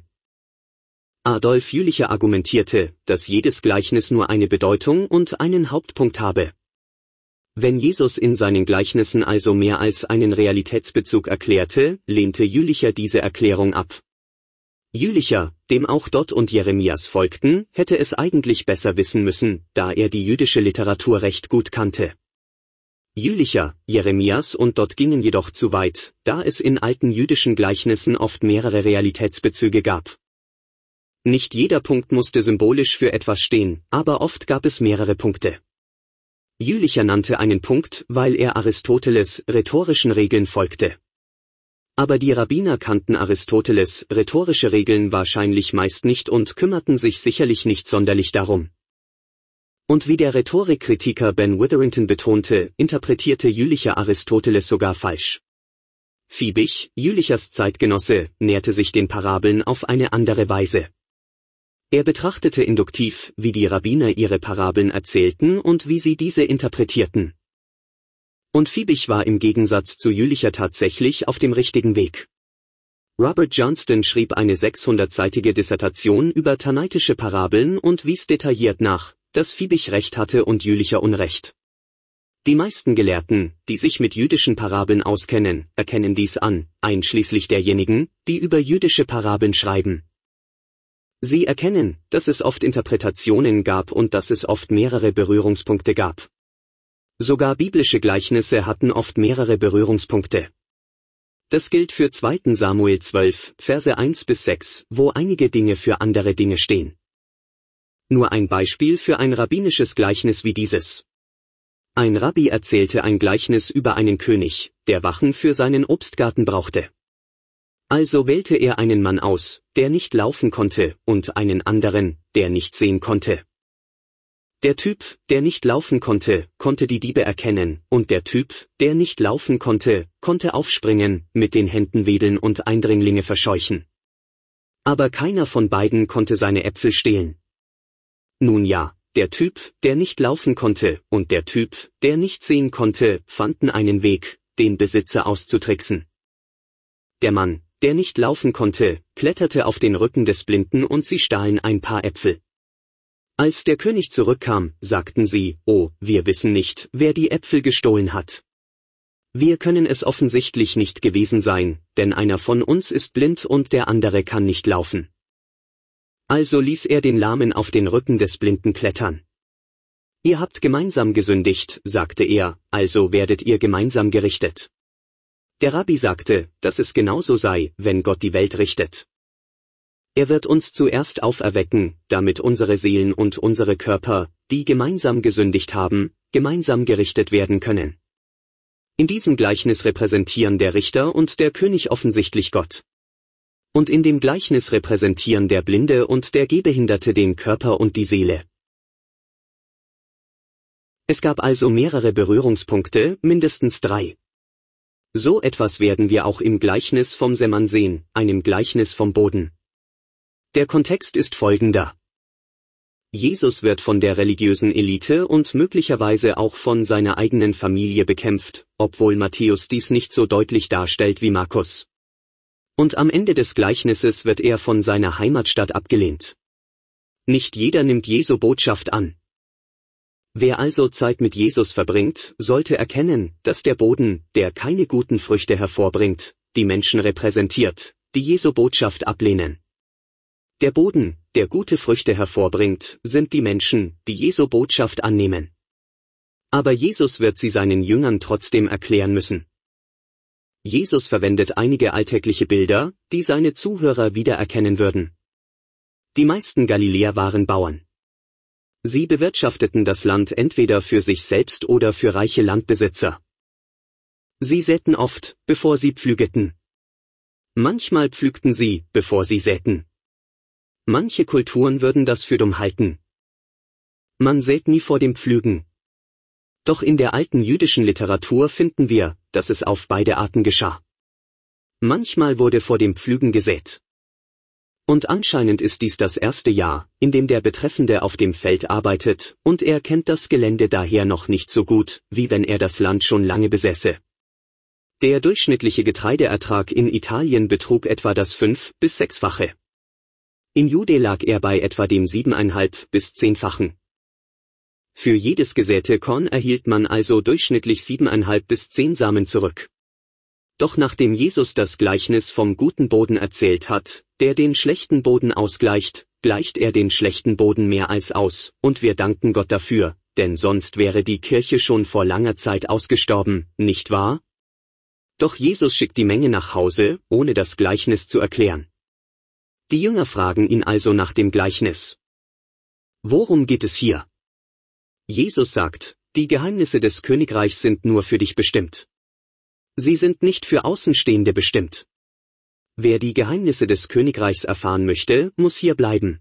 Adolf Jülicher argumentierte, dass jedes Gleichnis nur eine Bedeutung und einen Hauptpunkt habe. Wenn Jesus in seinen Gleichnissen also mehr als einen Realitätsbezug erklärte, lehnte Jülicher diese Erklärung ab. Jülicher, dem auch Dodd und Jeremias folgten, hätte es eigentlich besser wissen müssen, da er die jüdische Literatur recht gut kannte. Jülicher, Jeremias und Dodd gingen jedoch zu weit, da es in alten jüdischen Gleichnissen oft mehrere Realitätsbezüge gab. Nicht jeder Punkt musste symbolisch für etwas stehen, aber oft gab es mehrere Punkte. Jülicher nannte einen Punkt, weil er Aristoteles' rhetorischen Regeln folgte. Aber die Rabbiner kannten Aristoteles' rhetorische Regeln wahrscheinlich meist nicht und kümmerten sich sicherlich nicht sonderlich darum. Und wie der Rhetorikkritiker Ben Witherington betonte, interpretierte Jülicher Aristoteles sogar falsch. Fiebig, Jülichers Zeitgenosse, näherte sich den Parabeln auf eine andere Weise. Er betrachtete induktiv, wie die Rabbiner ihre Parabeln erzählten und wie sie diese interpretierten. Und Fiebig war im Gegensatz zu Jülicher tatsächlich auf dem richtigen Weg. Robert Johnston schrieb eine 600-seitige Dissertation über tannaitische Parabeln und wies detailliert nach, dass Fiebig recht hatte und Jülicher Unrecht. Die meisten Gelehrten, die sich mit jüdischen Parabeln auskennen, erkennen dies an, einschließlich derjenigen, die über jüdische Parabeln schreiben. Sie erkennen, dass es oft Interpretationen gab und dass es oft mehrere Berührungspunkte gab. Sogar biblische Gleichnisse hatten oft mehrere Berührungspunkte. Das gilt für 2. Samuel 12, Verse 1-6, wo einige Dinge für andere Dinge stehen. Nur ein Beispiel für ein rabbinisches Gleichnis wie dieses. Ein Rabbi erzählte ein Gleichnis über einen König, der Wachen für seinen Obstgarten brauchte. Also wählte er einen Mann aus, der nicht laufen konnte, und einen anderen, der nicht sehen konnte. Der Typ, der nicht laufen konnte, konnte die Diebe erkennen, und der Typ, der nicht laufen konnte, konnte aufspringen, mit den Händen wedeln und Eindringlinge verscheuchen. Aber keiner von beiden konnte seine Äpfel stehlen. Nun ja, der Typ, der nicht laufen konnte, und der Typ, der nicht sehen konnte, fanden einen Weg, den Besitzer auszutricksen. Der Mann, der nicht laufen konnte, kletterte auf den Rücken des Blinden und sie stahlen ein paar Äpfel. Als der König zurückkam, sagten sie, oh, wir wissen nicht, wer die Äpfel gestohlen hat. Wir können es offensichtlich nicht gewesen sein, denn einer von uns ist blind und der andere kann nicht laufen. Also ließ er den Lahmen auf den Rücken des Blinden klettern. Ihr habt gemeinsam gesündigt, sagte er, also werdet ihr gemeinsam gerichtet. Der Rabbi sagte, dass es genauso sei, wenn Gott die Welt richtet. Er wird uns zuerst auferwecken, damit unsere Seelen und unsere Körper, die gemeinsam gesündigt haben, gemeinsam gerichtet werden können. In diesem Gleichnis repräsentieren der Richter und der König offensichtlich Gott. Und in dem Gleichnis repräsentieren der Blinde und der Gehbehinderte den Körper und die Seele. Es gab also mehrere Berührungspunkte, mindestens 3. So etwas werden wir auch im Gleichnis vom Sämann sehen, einem Gleichnis vom Boden. Der Kontext ist folgender. Jesus wird von der religiösen Elite und möglicherweise auch von seiner eigenen Familie bekämpft, obwohl Matthäus dies nicht so deutlich darstellt wie Markus. Und am Ende des Gleichnisses wird er von seiner Heimatstadt abgelehnt. Nicht jeder nimmt Jesu Botschaft an. Wer also Zeit mit Jesus verbringt, sollte erkennen, dass der Boden, der keine guten Früchte hervorbringt, die Menschen repräsentiert, die Jesu Botschaft ablehnen. Der Boden, der gute Früchte hervorbringt, sind die Menschen, die Jesu Botschaft annehmen. Aber Jesus wird sie seinen Jüngern trotzdem erklären müssen. Jesus verwendet einige alltägliche Bilder, die seine Zuhörer wiedererkennen würden. Die meisten Galiläer waren Bauern. Sie bewirtschafteten das Land entweder für sich selbst oder für reiche Landbesitzer. Sie säten oft, bevor sie pflügeten. Manchmal pflügten sie, bevor sie säten. Manche Kulturen würden das für dumm halten. Man sät nie vor dem Pflügen. Doch in der alten jüdischen Literatur finden wir, dass es auf beide Arten geschah. Manchmal wurde vor dem Pflügen gesät. Und anscheinend ist dies das erste Jahr, in dem der Betreffende auf dem Feld arbeitet, und er kennt das Gelände daher noch nicht so gut, wie wenn er das Land schon lange besäße. Der durchschnittliche Getreideertrag in Italien betrug etwa das 5- bis 6-fache. In Jude lag er bei etwa dem 7,5- bis 10-fachen. Für jedes gesäte Korn erhielt man also durchschnittlich 7,5 bis 10 Samen zurück. Doch nachdem Jesus das Gleichnis vom guten Boden erzählt hat, der den schlechten Boden ausgleicht, gleicht er den schlechten Boden mehr als aus, und wir danken Gott dafür, denn sonst wäre die Kirche schon vor langer Zeit ausgestorben, nicht wahr? Doch Jesus schickt die Menge nach Hause, ohne das Gleichnis zu erklären. Die Jünger fragen ihn also nach dem Gleichnis. Worum geht es hier? Jesus sagt, die Geheimnisse des Königreichs sind nur für dich bestimmt. Sie sind nicht für Außenstehende bestimmt. Wer die Geheimnisse des Königreichs erfahren möchte, muss hier bleiben.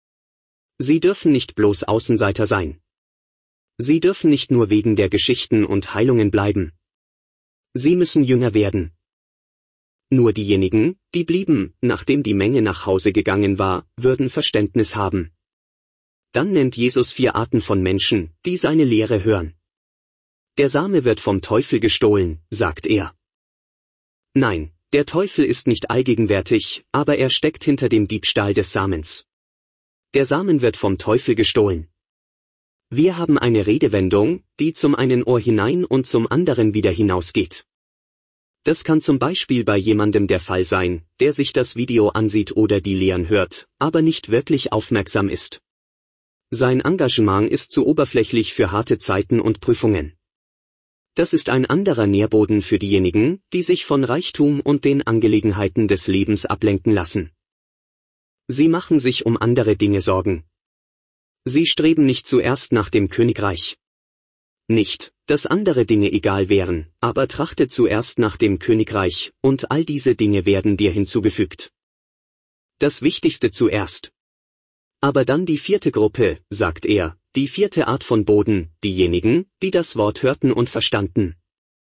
Sie dürfen nicht bloß Außenseiter sein. Sie dürfen nicht nur wegen der Geschichten und Heilungen bleiben. Sie müssen Jünger werden. Nur diejenigen, die blieben, nachdem die Menge nach Hause gegangen war, würden Verständnis haben. Dann nennt Jesus 4 Arten von Menschen, die seine Lehre hören. Der Same wird vom Teufel gestohlen, sagt er. Nein, der Teufel ist nicht allgegenwärtig, aber er steckt hinter dem Diebstahl des Samens. Der Samen wird vom Teufel gestohlen. Wir haben eine Redewendung, die zum einen Ohr hinein und zum anderen wieder hinausgeht. Das kann zum Beispiel bei jemandem der Fall sein, der sich das Video ansieht oder die Lehren hört, aber nicht wirklich aufmerksam ist. Sein Engagement ist zu oberflächlich für harte Zeiten und Prüfungen. Das ist ein anderer Nährboden für diejenigen, die sich von Reichtum und den Angelegenheiten des Lebens ablenken lassen. Sie machen sich um andere Dinge Sorgen. Sie streben nicht zuerst nach dem Königreich. Nicht, dass andere Dinge egal wären, aber trachte zuerst nach dem Königreich, und all diese Dinge werden dir hinzugefügt. Das Wichtigste zuerst. Aber dann die 4. Gruppe, sagt er, die 4. Art von Boden, diejenigen, die das Wort hörten und verstanden.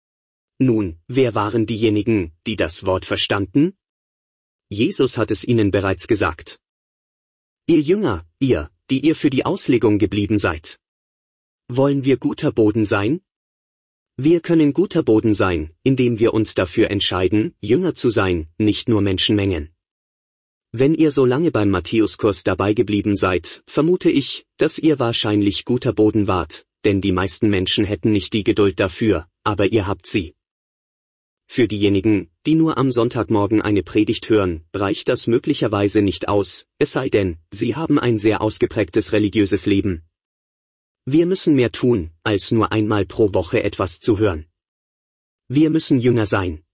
Nun, wer waren diejenigen, die das Wort verstanden? Jesus hat es ihnen bereits gesagt. Ihr Jünger, ihr, die ihr für die Auslegung geblieben seid. Wollen wir guter Boden sein? Wir können guter Boden sein, indem wir uns dafür entscheiden, Jünger zu sein, nicht nur Menschenmengen. Wenn ihr so lange beim Matthäuskurs dabei geblieben seid, vermute ich, dass ihr wahrscheinlich guter Boden wart, denn die meisten Menschen hätten nicht die Geduld dafür, aber ihr habt sie. Für diejenigen, die nur am Sonntagmorgen eine Predigt hören, reicht das möglicherweise nicht aus, es sei denn, sie haben ein sehr ausgeprägtes religiöses Leben. Wir müssen mehr tun, als nur einmal pro Woche etwas zu hören. Wir müssen Jünger sein.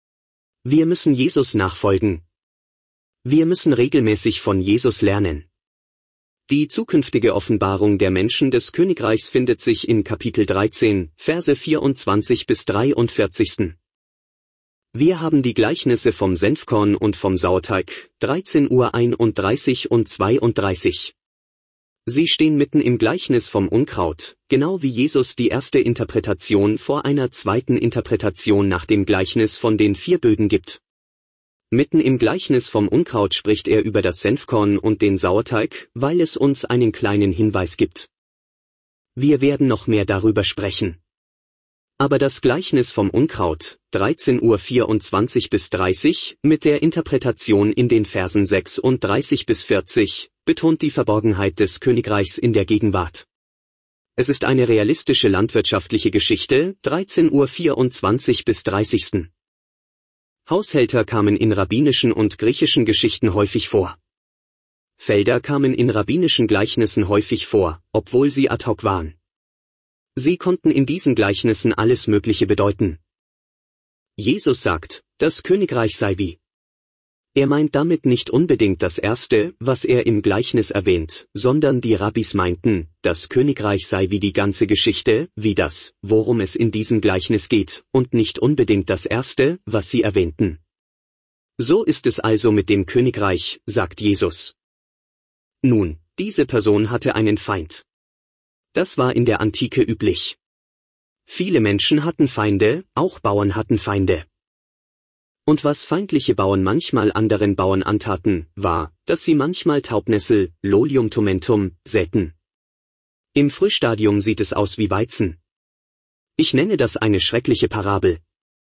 Wir müssen Jesus nachfolgen. Wir müssen regelmäßig von Jesus lernen. Die zukünftige Offenbarung der Menschen des Königreichs findet sich in Kapitel 13, Verse 24 bis 43. Wir haben die Gleichnisse vom Senfkorn und vom Sauerteig, 13:31 und 32. Sie stehen mitten im Gleichnis vom Unkraut, genau wie Jesus die erste Interpretation vor einer zweiten Interpretation nach dem Gleichnis von den 4 Böden gibt. Mitten im Gleichnis vom Unkraut spricht er über das Senfkorn und den Sauerteig, weil es uns einen kleinen Hinweis gibt. Wir werden noch mehr darüber sprechen. Aber das Gleichnis vom Unkraut, 13:24 bis 30, mit der Interpretation in den Versen 36 bis 40, betont die Verborgenheit des Königreichs in der Gegenwart. Es ist eine realistische landwirtschaftliche Geschichte, 13:24 bis 30. Haushälter kamen in rabbinischen und griechischen Geschichten häufig vor. Felder kamen in rabbinischen Gleichnissen häufig vor, obwohl sie ad hoc waren. Sie konnten in diesen Gleichnissen alles Mögliche bedeuten. Jesus sagt, das Königreich sei wie. Er meint damit nicht unbedingt das Erste, was er im Gleichnis erwähnt, sondern die Rabbis meinten, das Königreich sei wie die ganze Geschichte, wie das, worum es in diesem Gleichnis geht, und nicht unbedingt das Erste, was sie erwähnten. So ist es also mit dem Königreich, sagt Jesus. Nun, diese Person hatte einen Feind. Das war in der Antike üblich. Viele Menschen hatten Feinde, auch Bauern hatten Feinde. Und was feindliche Bauern manchmal anderen Bauern antaten, war, dass sie manchmal Taubnessel, Lolium tomentum, säten. Im Frühstadium sieht es aus wie Weizen. Ich nenne das eine schreckliche Parabel.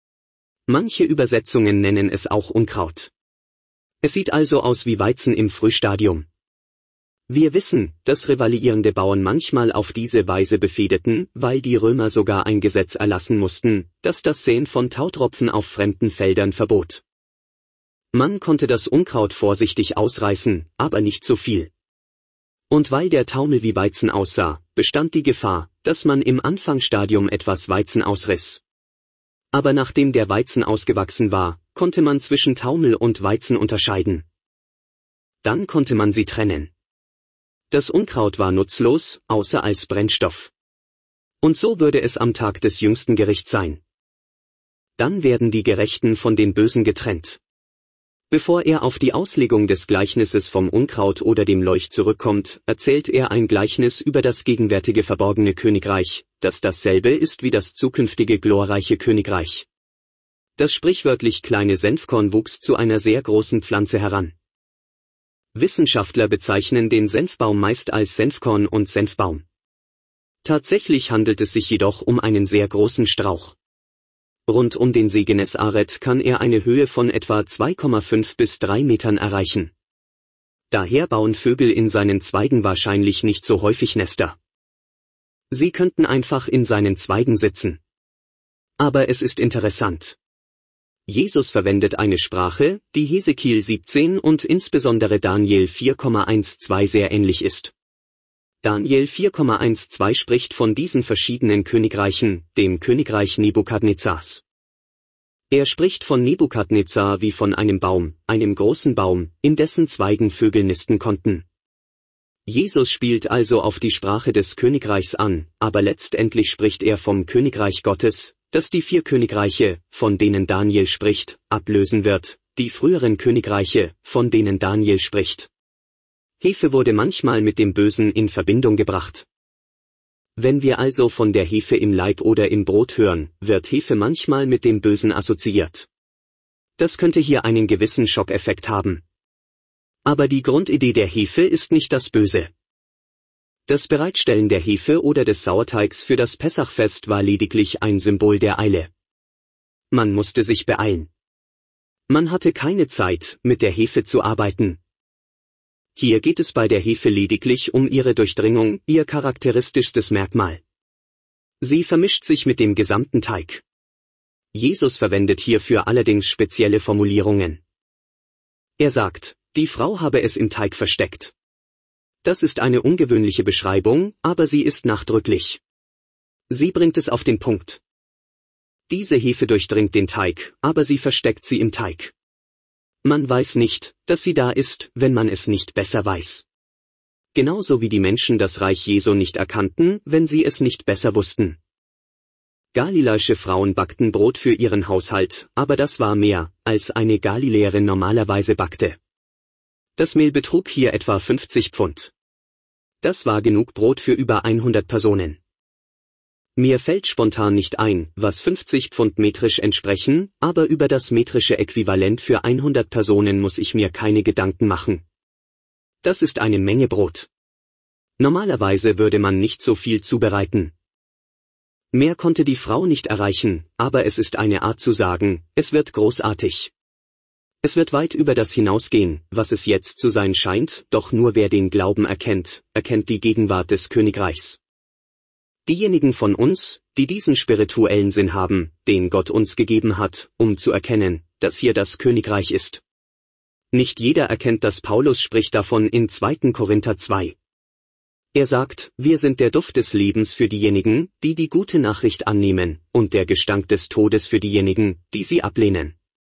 Manche Übersetzungen nennen es auch Unkraut. Es sieht also aus wie Weizen im Frühstadium. Wir wissen, dass rivalisierende Bauern manchmal auf diese Weise befehdeten, weil die Römer sogar ein Gesetz erlassen mussten, das das Säen von Tautropfen auf fremden Feldern verbot. Man konnte das Unkraut vorsichtig ausreißen, aber nicht so viel. Und weil der Taumel wie Weizen aussah, bestand die Gefahr, dass man im Anfangsstadium etwas Weizen ausriss. Aber nachdem der Weizen ausgewachsen war, konnte man zwischen Taumel und Weizen unterscheiden. Dann konnte man sie trennen. Das Unkraut war nutzlos, außer als Brennstoff. Und so würde es am Tag des jüngsten Gerichts sein. Dann werden die Gerechten von den Bösen getrennt. Bevor er auf die Auslegung des Gleichnisses vom Unkraut oder dem Leucht zurückkommt, erzählt er ein Gleichnis über das gegenwärtige verborgene Königreich, das dasselbe ist wie das zukünftige glorreiche Königreich. Das sprichwörtlich kleine Senfkorn wuchs zu einer sehr großen Pflanze heran. Wissenschaftler bezeichnen den Senfbaum meist als Senfkorn und Senfbaum. Tatsächlich handelt es sich jedoch um einen sehr großen Strauch. Rund um den See Genezareth kann er eine Höhe von etwa 2,5 bis 3 Metern erreichen. Daher bauen Vögel in seinen Zweigen wahrscheinlich nicht so häufig Nester. Sie könnten einfach in seinen Zweigen sitzen. Aber es ist interessant. Jesus verwendet eine Sprache, die Hesekiel 17 und insbesondere Daniel 4,12 sehr ähnlich ist. Daniel 4,12 spricht von diesen verschiedenen Königreichen, dem Königreich Nebukadnezars. Er spricht von Nebukadnezar wie von einem großen Baum, in dessen Zweigen Vögel nisten konnten. Jesus spielt also auf die Sprache des Königreichs an, aber letztendlich spricht er vom Königreich Gottes, das die 4 Königreiche, von denen Daniel spricht, ablösen wird, die früheren Königreiche, von denen Daniel spricht. Hefe wurde manchmal mit dem Bösen in Verbindung gebracht. Wenn wir also von der Hefe im Leib oder im Brot hören, wird Hefe manchmal mit dem Bösen assoziiert. Das könnte hier einen gewissen Schockeffekt haben. Aber die Grundidee der Hefe ist nicht das Böse. Das Bereitstellen der Hefe oder des Sauerteigs für das Pessachfest war lediglich ein Symbol der Eile. Man musste sich beeilen. Man hatte keine Zeit, mit der Hefe zu arbeiten. Hier geht es bei der Hefe lediglich um ihre Durchdringung, ihr charakteristischstes Merkmal. Sie vermischt sich mit dem gesamten Teig. Jesus verwendet hierfür allerdings spezielle Formulierungen. Er sagt, die Frau habe es im Teig versteckt. Das ist eine ungewöhnliche Beschreibung, aber sie ist nachdrücklich. Sie bringt es auf den Punkt. Diese Hefe durchdringt den Teig, aber sie versteckt sie im Teig. Man weiß nicht, dass sie da ist, wenn man es nicht besser weiß. Genauso wie die Menschen das Reich Jesu nicht erkannten, wenn sie es nicht besser wussten. Galiläische Frauen backten Brot für ihren Haushalt, aber das war mehr, als eine Galiläerin normalerweise backte. Das Mehl betrug hier etwa 50 Pfund. Das war genug Brot für über 100 Personen. Mir fällt spontan nicht ein, was 50 Pfund metrisch entsprechen, aber über das metrische Äquivalent für 100 Personen muss ich mir keine Gedanken machen. Das ist eine Menge Brot. Normalerweise würde man nicht so viel zubereiten. Mehr konnte die Frau nicht erreichen, aber es ist eine Art zu sagen, es wird großartig. Es wird weit über das hinausgehen, was es jetzt zu sein scheint, doch nur wer den Glauben erkennt, erkennt die Gegenwart des Königreichs. Diejenigen von uns, die diesen spirituellen Sinn haben, den Gott uns gegeben hat, um zu erkennen, dass hier das Königreich ist. Nicht jeder erkennt das. Paulus spricht davon in 2. Korinther 2. Er sagt, wir sind der Duft des Lebens für diejenigen, die die gute Nachricht annehmen, und der Gestank des Todes für diejenigen, die sie ablehnen.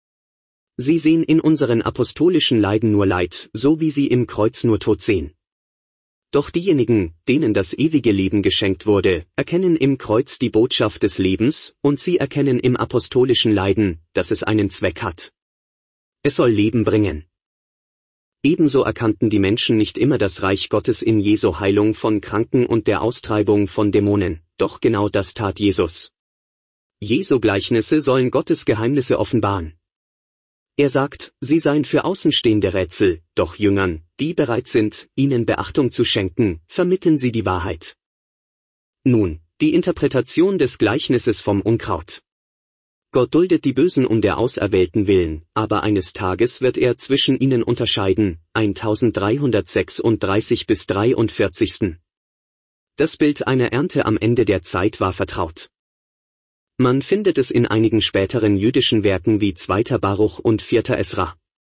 Sie sehen in unseren apostolischen Leiden nur Leid, so wie sie im Kreuz nur Tod sehen. Doch diejenigen, denen das ewige Leben geschenkt wurde, erkennen im Kreuz die Botschaft des Lebens, und sie erkennen im apostolischen Leiden, dass es einen Zweck hat. Es soll Leben bringen. Ebenso erkannten die Menschen nicht immer das Reich Gottes in Jesu Heilung von Kranken und der Austreibung von Dämonen, doch genau das tat Jesus. Jesu Gleichnisse sollen Gottes Geheimnisse offenbaren. Er sagt, sie seien für Außenstehende Rätsel, doch Jüngern, die bereit sind, ihnen Beachtung zu schenken, vermitteln sie die Wahrheit. Nun, die Interpretation des Gleichnisses vom Unkraut. Gott duldet die Bösen um der Auserwählten willen, aber eines Tages wird er zwischen ihnen unterscheiden, 1336 bis 43. Das Bild einer Ernte am Ende der Zeit war vertraut. Man findet es in einigen späteren jüdischen Werken wie 2. Baruch und 4. Esra.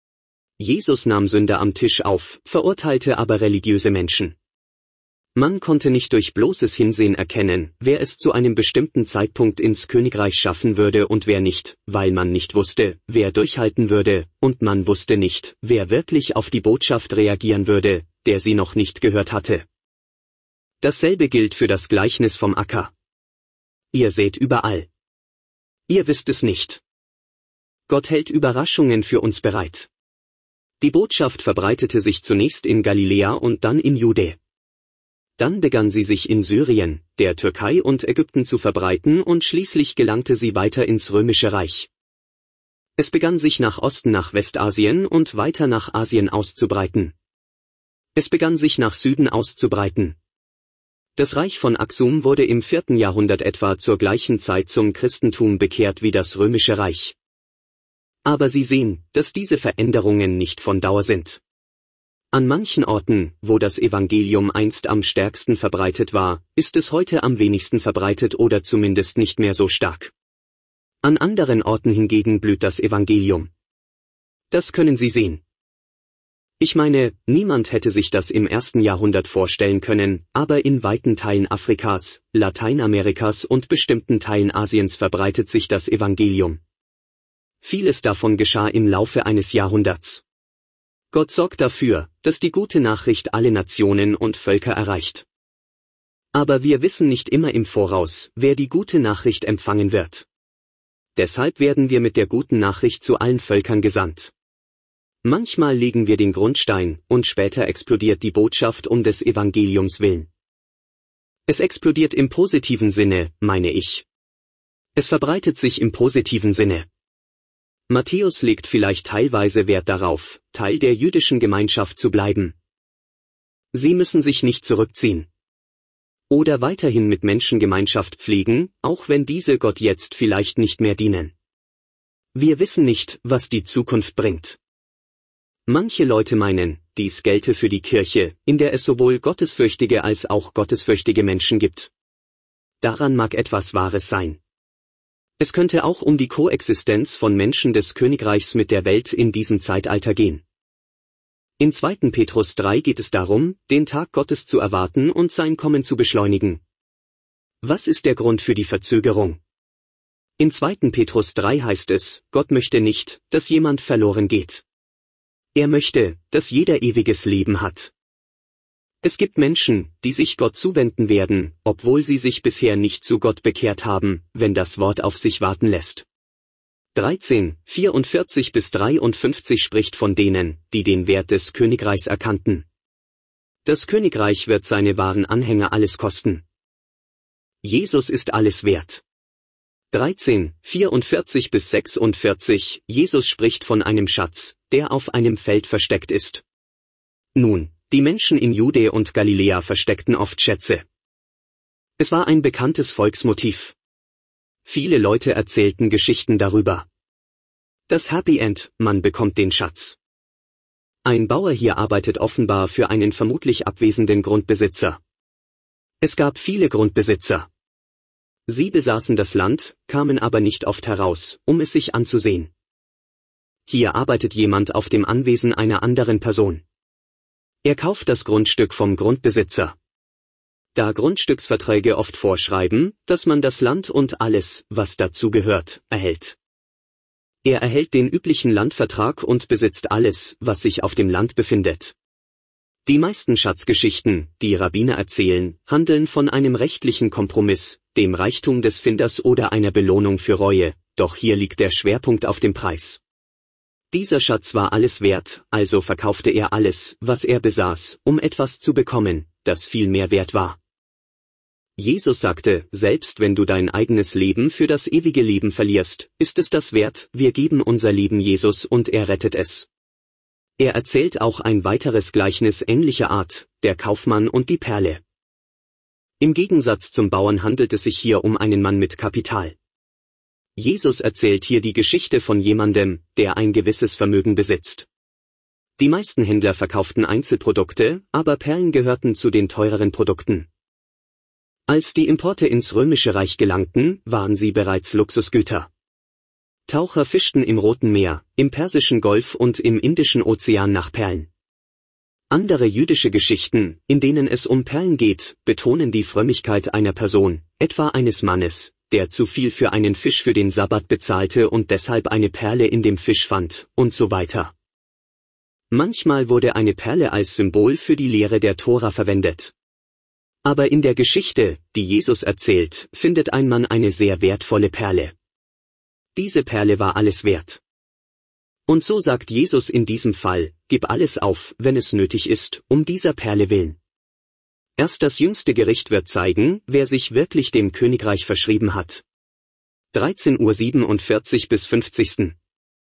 Jesus nahm Sünder am Tisch auf, verurteilte aber religiöse Menschen. Man konnte nicht durch bloßes Hinsehen erkennen, wer es zu einem bestimmten Zeitpunkt ins Königreich schaffen würde und wer nicht, weil man nicht wusste, wer durchhalten würde, und man wusste nicht, wer wirklich auf die Botschaft reagieren würde, der sie noch nicht gehört hatte. Dasselbe gilt für das Gleichnis vom Acker. Ihr seht überall. Ihr wisst es nicht. Gott hält Überraschungen für uns bereit. Die Botschaft verbreitete sich zunächst in Galiläa und dann in Jude. Dann begann sie sich in Syrien, der Türkei und Ägypten zu verbreiten und schließlich gelangte sie weiter ins Römische Reich. Es begann sich nach Osten nach Westasien und weiter nach Asien auszubreiten. Es begann sich nach Süden auszubreiten. Das Reich von Aksum wurde im 4. Jahrhundert etwa zur gleichen Zeit zum Christentum bekehrt wie das Römische Reich. Aber Sie sehen, dass diese Veränderungen nicht von Dauer sind. An manchen Orten, wo das Evangelium einst am stärksten verbreitet war, ist es heute am wenigsten verbreitet oder zumindest nicht mehr so stark. An anderen Orten hingegen blüht das Evangelium. Das können Sie sehen. Ich meine, niemand hätte sich das im 1. Jahrhundert vorstellen können, aber in weiten Teilen Afrikas, Lateinamerikas und bestimmten Teilen Asiens verbreitet sich das Evangelium. Vieles davon geschah im Laufe eines Jahrhunderts. Gott sorgt dafür, dass die gute Nachricht alle Nationen und Völker erreicht. Aber wir wissen nicht immer im Voraus, wer die gute Nachricht empfangen wird. Deshalb werden wir mit der guten Nachricht zu allen Völkern gesandt. Manchmal legen wir den Grundstein, und später explodiert die Botschaft um des Evangeliums willen. Es explodiert im positiven Sinne, meine ich. Es verbreitet sich im positiven Sinne. Matthäus legt vielleicht teilweise Wert darauf, Teil der jüdischen Gemeinschaft zu bleiben. Sie müssen sich nicht zurückziehen. Oder weiterhin mit Menschen Gemeinschaft pflegen, auch wenn diese Gott jetzt vielleicht nicht mehr dienen. Wir wissen nicht, was die Zukunft bringt. Manche Leute meinen, dies gelte für die Kirche, in der es sowohl gottesfürchtige als auch gottesfürchtige Menschen gibt. Daran mag etwas Wahres sein. Es könnte auch um die Koexistenz von Menschen des Königreichs mit der Welt in diesem Zeitalter gehen. In 2. Petrus 3 geht es darum, den Tag Gottes zu erwarten und sein Kommen zu beschleunigen. Was ist der Grund für die Verzögerung? In 2. Petrus 3 heißt es, Gott möchte nicht, dass jemand verloren geht. Er möchte, dass jeder ewiges Leben hat. Es gibt Menschen, die sich Gott zuwenden werden, obwohl sie sich bisher nicht zu Gott bekehrt haben, wenn das Wort auf sich warten lässt. 13:44 bis 53 spricht von denen, die den Wert des Königreichs erkannten. Das Königreich wird seine wahren Anhänger alles kosten. Jesus ist alles wert. 13:44 bis 46, Jesus spricht von einem Schatz, der auf einem Feld versteckt ist. Nun, die Menschen in Jude und Galiläa versteckten oft Schätze. Es war ein bekanntes Volksmotiv. Viele Leute erzählten Geschichten darüber. Das Happy End, man bekommt den Schatz. Ein Bauer hier arbeitet offenbar für einen vermutlich abwesenden Grundbesitzer. Es gab viele Grundbesitzer. Sie besaßen das Land, kamen aber nicht oft heraus, um es sich anzusehen. Hier arbeitet jemand auf dem Anwesen einer anderen Person. Er kauft das Grundstück vom Grundbesitzer. Da Grundstücksverträge oft vorschreiben, dass man das Land und alles, was dazu gehört, erhält. Er erhält den üblichen Landvertrag und besitzt alles, was sich auf dem Land befindet. Die meisten Schatzgeschichten, die Rabbiner erzählen, handeln von einem rechtlichen Kompromiss, dem Reichtum des Finders oder einer Belohnung für Reue, doch hier liegt der Schwerpunkt auf dem Preis. Dieser Schatz war alles wert, also verkaufte er alles, was er besaß, um etwas zu bekommen, das viel mehr wert war. Jesus sagte, selbst wenn du dein eigenes Leben für das ewige Leben verlierst, ist es das wert, wir geben unser Leben Jesus und er rettet es. Er erzählt auch ein weiteres Gleichnis ähnlicher Art, der Kaufmann und die Perle. Im Gegensatz zum Bauern handelt es sich hier um einen Mann mit Kapital. Jesus erzählt hier die Geschichte von jemandem, der ein gewisses Vermögen besitzt. Die meisten Händler verkauften Einzelprodukte, aber Perlen gehörten zu den teureren Produkten. Als die Importe ins Römische Reich gelangten, waren sie bereits Luxusgüter. Taucher fischten im Roten Meer, im Persischen Golf und im Indischen Ozean nach Perlen. Andere jüdische Geschichten, in denen es um Perlen geht, betonen die Frömmigkeit einer Person, etwa eines Mannes, der zu viel für einen Fisch für den Sabbat bezahlte und deshalb eine Perle in dem Fisch fand, und so weiter. Manchmal wurde eine Perle als Symbol für die Lehre der Tora verwendet. Aber in der Geschichte, die Jesus erzählt, findet ein Mann eine sehr wertvolle Perle. Diese Perle war alles wert. Und so sagt Jesus in diesem Fall, gib alles auf, wenn es nötig ist, um dieser Perle willen. Erst das jüngste Gericht wird zeigen, wer sich wirklich dem Königreich verschrieben hat. 13:47 bis 50.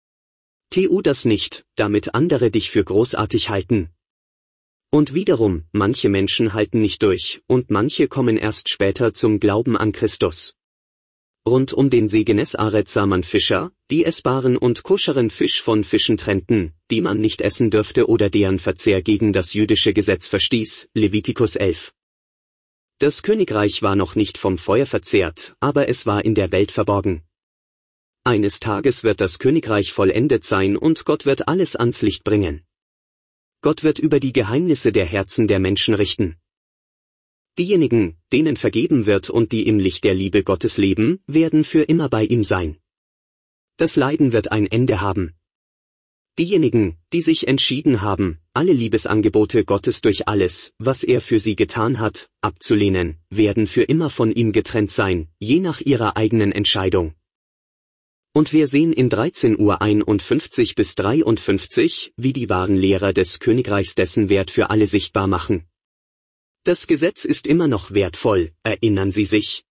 Tu das nicht, damit andere dich für großartig halten. Und wiederum, manche Menschen halten nicht durch, und manche kommen erst später zum Glauben an Christus. Rund um den See Genezareth sah man Fischer, die essbaren und koscheren Fisch von Fischen trennten, die man nicht essen dürfte oder deren Verzehr gegen das jüdische Gesetz verstieß, Levitikus 11. Das Königreich war noch nicht vom Feuer verzehrt, aber es war in der Welt verborgen. Eines Tages wird das Königreich vollendet sein und Gott wird alles ans Licht bringen. Gott wird über die Geheimnisse der Herzen der Menschen richten. Diejenigen, denen vergeben wird und die im Licht der Liebe Gottes leben, werden für immer bei ihm sein. Das Leiden wird ein Ende haben. Diejenigen, die sich entschieden haben, alle Liebesangebote Gottes durch alles, was er für sie getan hat, abzulehnen, werden für immer von ihm getrennt sein, je nach ihrer eigenen Entscheidung. Und wir sehen in 13:51 bis 53, wie die wahren Lehrer des Königreichs dessen Wert für alle sichtbar machen. Das Gesetz ist immer noch wertvoll, erinnern Sie sich?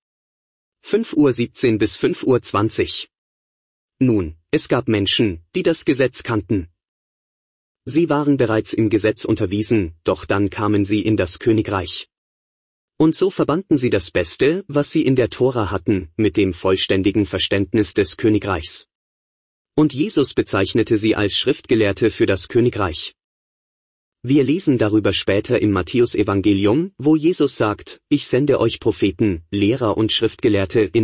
5:17 bis 5:20. Nun, es gab Menschen, die das Gesetz kannten. Sie waren bereits im Gesetz unterwiesen, doch dann kamen sie in das Königreich. Und so verbanden sie das Beste, was sie in der Tora hatten, mit dem vollständigen Verständnis des Königreichs. Und Jesus bezeichnete sie als Schriftgelehrte für das Königreich. Wir lesen darüber später im Matthäusevangelium, wo Jesus sagt, ich sende euch Propheten, Lehrer und Schriftgelehrte. In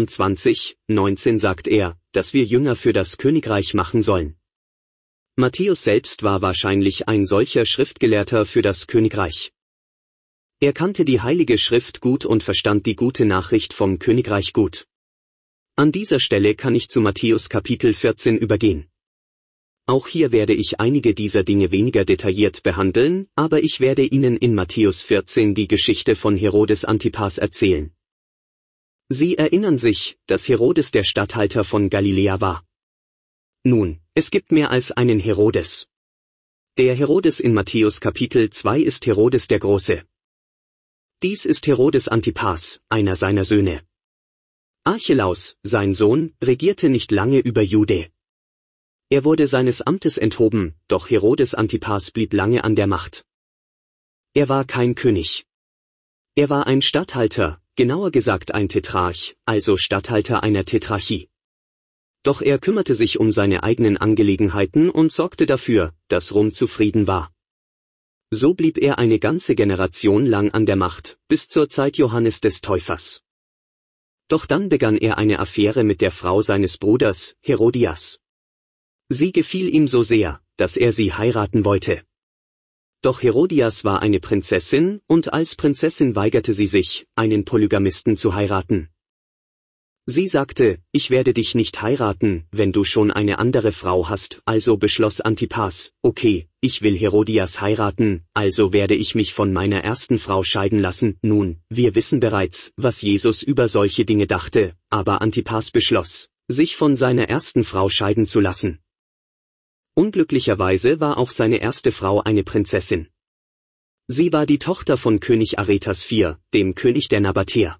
28:19 sagt er, dass wir Jünger für das Königreich machen sollen. Matthäus selbst war wahrscheinlich ein solcher Schriftgelehrter für das Königreich. Er kannte die Heilige Schrift gut und verstand die gute Nachricht vom Königreich gut. An dieser Stelle kann ich zu Matthäus Kapitel 14 übergehen. Auch hier werde ich einige dieser Dinge weniger detailliert behandeln, aber ich werde Ihnen in Matthäus 14 die Geschichte von Herodes Antipas erzählen. Sie erinnern sich, dass Herodes der Statthalter von Galiläa war. Nun, es gibt mehr als einen Herodes. Der Herodes in Matthäus Kapitel 2 ist Herodes der Große. Dies ist Herodes Antipas, einer seiner Söhne. Archelaus, sein Sohn, regierte nicht lange über Jude. Er wurde seines Amtes enthoben, doch Herodes Antipas blieb lange an der Macht. Er war kein König. Er war ein Statthalter, genauer gesagt ein Tetrarch, also Statthalter einer Tetrarchie. Doch er kümmerte sich um seine eigenen Angelegenheiten und sorgte dafür, dass Rom zufrieden war. So blieb er eine ganze Generation lang an der Macht, bis zur Zeit Johannes des Täufers. Doch dann begann er eine Affäre mit der Frau seines Bruders, Herodias. Sie gefiel ihm so sehr, dass er sie heiraten wollte. Doch Herodias war eine Prinzessin, und als Prinzessin weigerte sie sich, einen Polygamisten zu heiraten. Sie sagte, ich werde dich nicht heiraten, wenn du schon eine andere Frau hast, also beschloss Antipas, okay, ich will Herodias heiraten, also werde ich mich von meiner ersten Frau scheiden lassen. Nun, wir wissen bereits, was Jesus über solche Dinge dachte, aber Antipas beschloss, sich von seiner ersten Frau scheiden zu lassen. Unglücklicherweise war auch seine erste Frau eine Prinzessin. Sie war die Tochter von König Aretas IV, dem König der Nabatäer.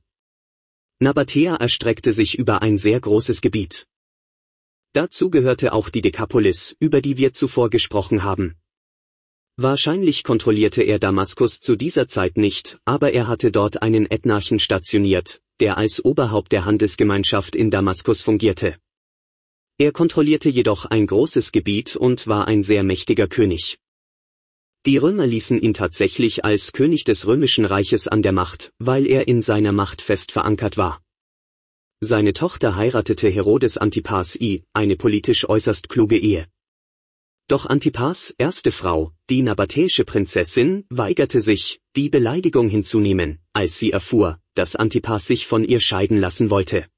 Nabatäa erstreckte sich über ein sehr großes Gebiet. Dazu gehörte auch die Dekapolis, über die wir zuvor gesprochen haben. Wahrscheinlich kontrollierte er Damaskus zu dieser Zeit nicht, aber er hatte dort einen Ethnarchen stationiert, der als Oberhaupt der Handelsgemeinschaft in Damaskus fungierte. Er kontrollierte jedoch ein großes Gebiet und war ein sehr mächtiger König. Die Römer ließen ihn tatsächlich als König des Römischen Reiches an der Macht, weil er in seiner Macht fest verankert war. Seine Tochter heiratete Herodes Antipas I, eine politisch äußerst kluge Ehe. Doch Antipas' erste Frau, die nabatäische Prinzessin, weigerte sich, die Beleidigung hinzunehmen, als sie erfuhr, dass Antipas sich von ihr scheiden lassen wollte.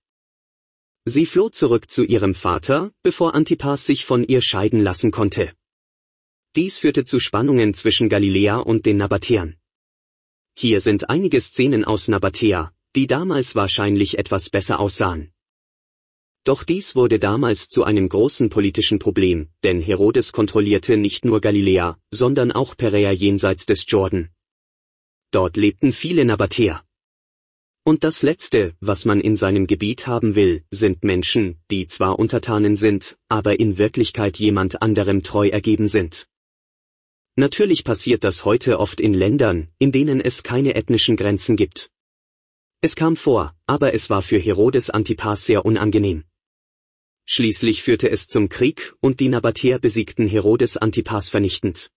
Sie floh zurück zu ihrem Vater, bevor Antipas sich von ihr scheiden lassen konnte. Dies führte zu Spannungen zwischen Galiläa und den Nabatäern. Hier sind einige Szenen aus Nabatäa, die damals wahrscheinlich etwas besser aussahen. Doch dies wurde damals zu einem großen politischen Problem, denn Herodes kontrollierte nicht nur Galiläa, sondern auch Peräa jenseits des Jordan. Dort lebten viele Nabatäer. Und das Letzte, was man in seinem Gebiet haben will, sind Menschen, die zwar Untertanen sind, aber in Wirklichkeit jemand anderem treu ergeben sind. Natürlich passiert das heute oft in Ländern, in denen es keine ethnischen Grenzen gibt. Es kam vor, aber es war für Herodes Antipas sehr unangenehm. Schließlich führte es zum Krieg und die Nabatäer besiegten Herodes Antipas vernichtend.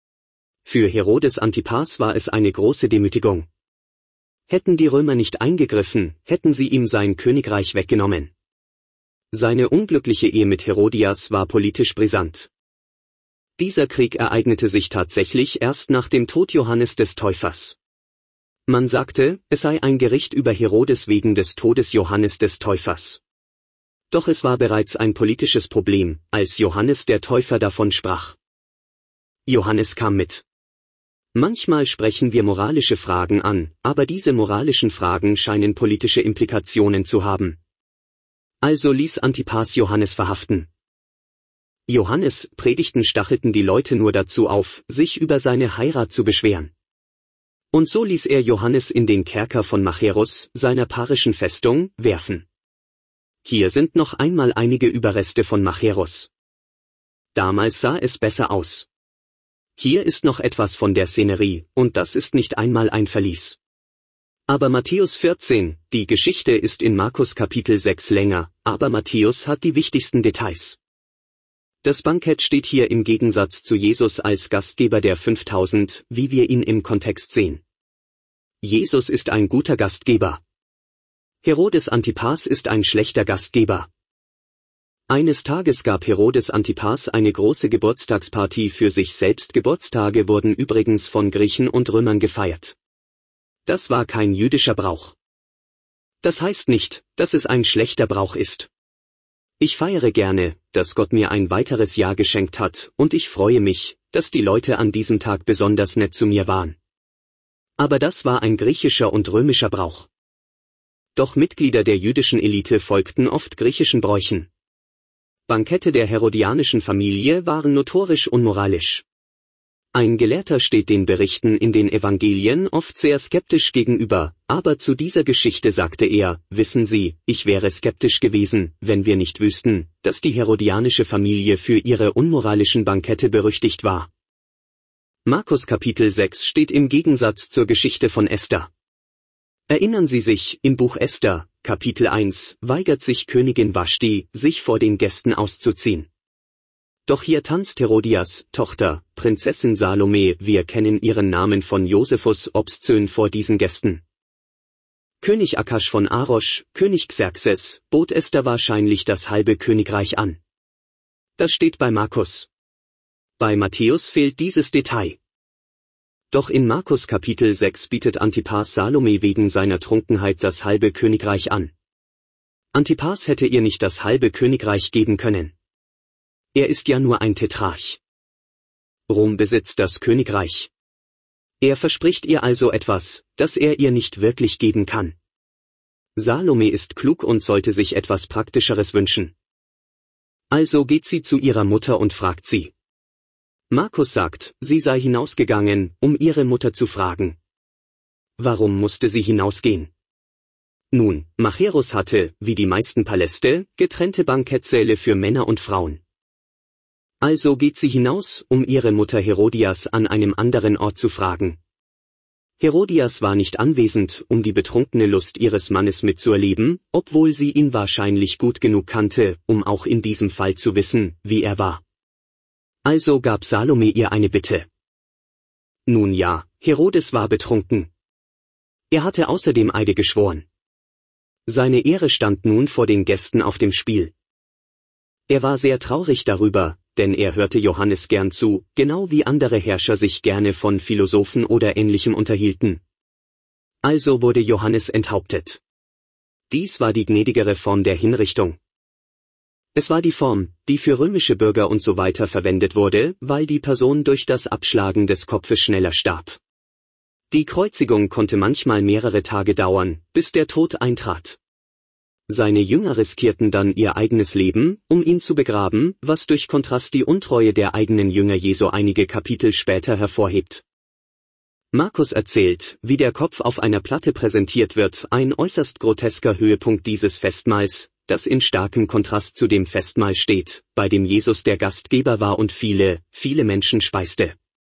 Für Herodes Antipas war es eine große Demütigung. Hätten die Römer nicht eingegriffen, hätten sie ihm sein Königreich weggenommen. Seine unglückliche Ehe mit Herodias war politisch brisant. Dieser Krieg ereignete sich tatsächlich erst nach dem Tod Johannes des Täufers. Man sagte, es sei ein Gericht über Herodes wegen des Todes Johannes des Täufers. Doch es war bereits ein politisches Problem, als Johannes der Täufer davon sprach. Johannes kam mit. Manchmal sprechen wir moralische Fragen an, aber diese moralischen Fragen scheinen politische Implikationen zu haben. Also ließ Antipas Johannes verhaften. Johannes' Predigten stachelten die Leute nur dazu auf, sich über seine Heirat zu beschweren. Und so ließ er Johannes in den Kerker von Machaerus, seiner parischen Festung, werfen. Hier sind noch einmal einige Überreste von Machaerus. Damals sah es besser aus. Hier ist noch etwas von der Szenerie, und das ist nicht einmal ein Verlies. Aber Matthäus 14, die Geschichte ist in Markus Kapitel 6 länger, aber Matthäus hat die wichtigsten Details. Das Bankett steht hier im Gegensatz zu Jesus als Gastgeber der 5000, wie wir ihn im Kontext sehen. Jesus ist ein guter Gastgeber. Herodes Antipas ist ein schlechter Gastgeber. Eines Tages gab Herodes Antipas eine große Geburtstagsparty für sich selbst. Geburtstage wurden übrigens von Griechen und Römern gefeiert. Das war kein jüdischer Brauch. Das heißt nicht, dass es ein schlechter Brauch ist. Ich feiere gerne, dass Gott mir ein weiteres Jahr geschenkt hat, und ich freue mich, dass die Leute an diesem Tag besonders nett zu mir waren. Aber das war ein griechischer und römischer Brauch. Doch Mitglieder der jüdischen Elite folgten oft griechischen Bräuchen. Bankette der herodianischen Familie waren notorisch unmoralisch. Ein Gelehrter steht den Berichten in den Evangelien oft sehr skeptisch gegenüber, aber zu dieser Geschichte sagte er, wissen Sie, ich wäre skeptisch gewesen, wenn wir nicht wüssten, dass die herodianische Familie für ihre unmoralischen Bankette berüchtigt war. Markus Kapitel 6 steht im Gegensatz zur Geschichte von Esther. Erinnern Sie sich, im Buch Esther, Kapitel 1, weigert sich Königin Vaschti, sich vor den Gästen auszuziehen. Doch hier tanzt Herodias Tochter, Prinzessin Salome, wir kennen ihren Namen von Josephus obszön vor diesen Gästen. König Akasch von Arosch, König Xerxes, bot Esther wahrscheinlich das halbe Königreich an. Das steht bei Markus. Bei Matthäus fehlt dieses Detail. Doch in Markus Kapitel 6 bietet Antipas Salome wegen seiner Trunkenheit das halbe Königreich an. Antipas hätte ihr nicht das halbe Königreich geben können. Er ist ja nur ein Tetrarch. Rom besitzt das Königreich. Er verspricht ihr also etwas, das er ihr nicht wirklich geben kann. Salome ist klug und sollte sich etwas Praktischeres wünschen. Also geht sie zu ihrer Mutter und fragt sie: Markus sagt, sie sei hinausgegangen, um ihre Mutter zu fragen. Warum musste sie hinausgehen? Nun, Machaerus hatte, wie die meisten Paläste, getrennte Bankettsäle für Männer und Frauen. Also geht sie hinaus, um ihre Mutter Herodias an einem anderen Ort zu fragen. Herodias war nicht anwesend, um die betrunkene Lust ihres Mannes mitzuerleben, obwohl sie ihn wahrscheinlich gut genug kannte, um auch in diesem Fall zu wissen, wie er war. Also gab Salome ihr eine Bitte. Nun ja, Herodes war betrunken. Er hatte außerdem Eide geschworen. Seine Ehre stand nun vor den Gästen auf dem Spiel. Er war sehr traurig darüber, denn er hörte Johannes gern zu, genau wie andere Herrscher sich gerne von Philosophen oder Ähnlichem unterhielten. Also wurde Johannes enthauptet. Dies war die gnädigere Form der Hinrichtung. Es war die Form, die für römische Bürger und so weiter verwendet wurde, weil die Person durch das Abschlagen des Kopfes schneller starb. Die Kreuzigung konnte manchmal mehrere Tage dauern, bis der Tod eintrat. Seine Jünger riskierten dann ihr eigenes Leben, um ihn zu begraben, was durch Kontrast die Untreue der eigenen Jünger Jesu einige Kapitel später hervorhebt. Markus erzählt, wie der Kopf auf einer Platte präsentiert wird, ein äußerst grotesker Höhepunkt dieses Festmahls, das in starkem Kontrast zu dem Festmahl steht, bei dem Jesus der Gastgeber war und viele, viele Menschen speiste.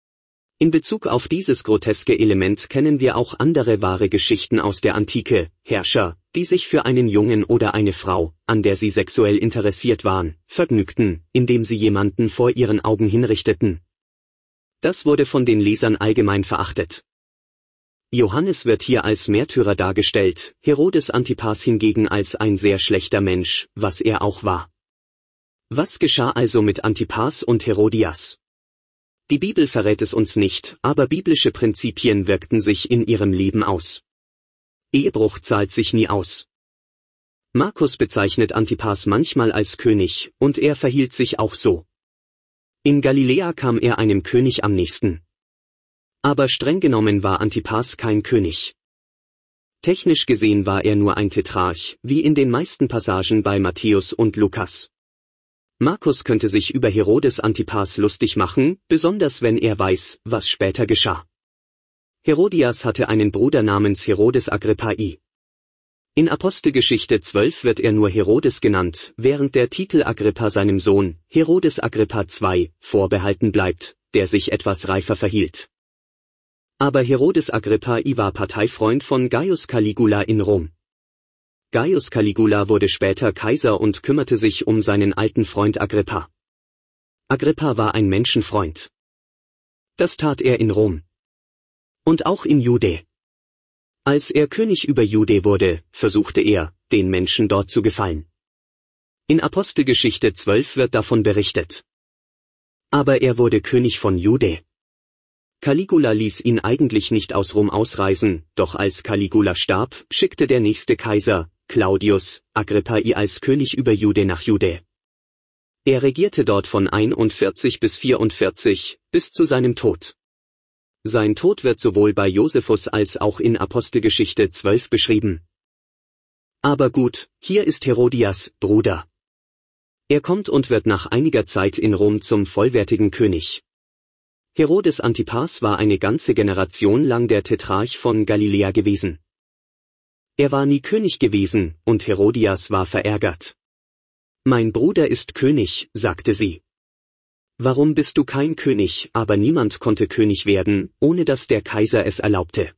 In Bezug auf dieses groteske Element kennen wir auch andere wahre Geschichten aus der Antike, Herrscher, die sich für einen Jungen oder eine Frau, an der sie sexuell interessiert waren, vergnügten, indem sie jemanden vor ihren Augen hinrichteten. Das wurde von den Lesern allgemein verachtet. Johannes wird hier als Märtyrer dargestellt, Herodes Antipas hingegen als ein sehr schlechter Mensch, was er auch war. Was geschah also mit Antipas und Herodias? Die Bibel verrät es uns nicht, aber biblische Prinzipien wirkten sich in ihrem Leben aus. Ehebruch zahlt sich nie aus. Markus bezeichnet Antipas manchmal als König, und er verhielt sich auch so. In Galiläa kam er einem König am nächsten. Aber streng genommen war Antipas kein König. Technisch gesehen war er nur ein Tetrarch, wie in den meisten Passagen bei Matthäus und Lukas. Markus könnte sich über Herodes Antipas lustig machen, besonders wenn er weiß, was später geschah. Herodias hatte einen Bruder namens Herodes Agrippai. In Apostelgeschichte 12 wird er nur Herodes genannt, während der Titel Agrippa seinem Sohn, Herodes Agrippa II, vorbehalten bleibt, der sich etwas reifer verhielt. Aber Herodes Agrippai war Parteifreund von Gaius Caligula in Rom. Gaius Caligula wurde später Kaiser und kümmerte sich um seinen alten Freund Agrippa. Agrippa war ein Menschenfreund. Das tat er in Rom. Und auch in Jude. Als er König über Jude wurde, versuchte er, den Menschen dort zu gefallen. In Apostelgeschichte 12 wird davon berichtet. Aber er wurde König von Jude. Caligula ließ ihn eigentlich nicht aus Rom ausreisen, doch als Caligula starb, schickte der nächste Kaiser, Claudius, Agrippai als König über Jude nach Jude. Er regierte dort von 41 bis 44, bis zu seinem Tod. Sein Tod wird sowohl bei Josephus als auch in Apostelgeschichte 12 beschrieben. Aber gut, hier ist Herodias Bruder. Er kommt und wird nach einiger Zeit in Rom zum vollwertigen König. Herodes Antipas war eine ganze Generation lang der Tetrarch von Galiläa gewesen. Er war nie König gewesen, und Herodias war verärgert. »Mein Bruder ist König«, sagte sie. »Warum bist du kein König?« Aber niemand konnte König werden, ohne dass der Kaiser es erlaubte.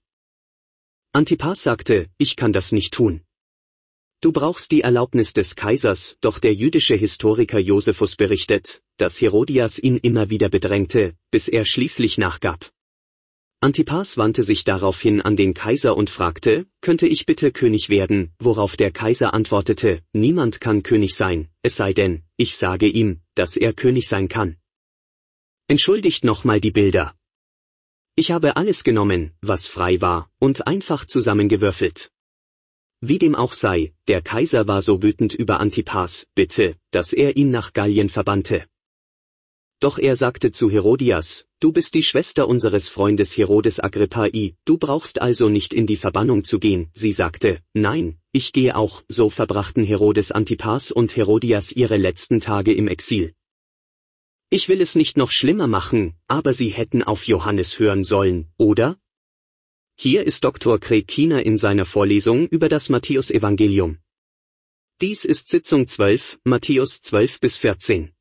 Antipas sagte, »Ich kann das nicht tun. Du brauchst die Erlaubnis des Kaisers«, doch der jüdische Historiker Josephus berichtet, dass Herodias ihn immer wieder bedrängte, bis er schließlich nachgab. Antipas wandte sich daraufhin an den Kaiser und fragte, »Könnte ich bitte König werden?«, worauf der Kaiser antwortete, »Niemand kann König sein, es sei denn, ich sage ihm, dass er König sein kann.« Entschuldigt nochmal die Bilder. Ich habe alles genommen, was frei war, und einfach zusammengewürfelt. Wie dem auch sei, der Kaiser war so wütend über Antipas, bitte, dass er ihn nach Gallien verbannte. Doch er sagte zu Herodias, »Du bist die Schwester unseres Freundes Herodes Agrippai, du brauchst also nicht in die Verbannung zu gehen.« Sie sagte, »Nein, ich gehe auch.« So verbrachten Herodes Antipas und Herodias ihre letzten Tage im Exil. Ich will es nicht noch schlimmer machen, aber Sie hätten auf Johannes hören sollen, oder? Hier ist Dr. Craig Keener in seiner Vorlesung über das Matthäusevangelium. Dies ist Sitzung 12, Matthäus 12 bis 14.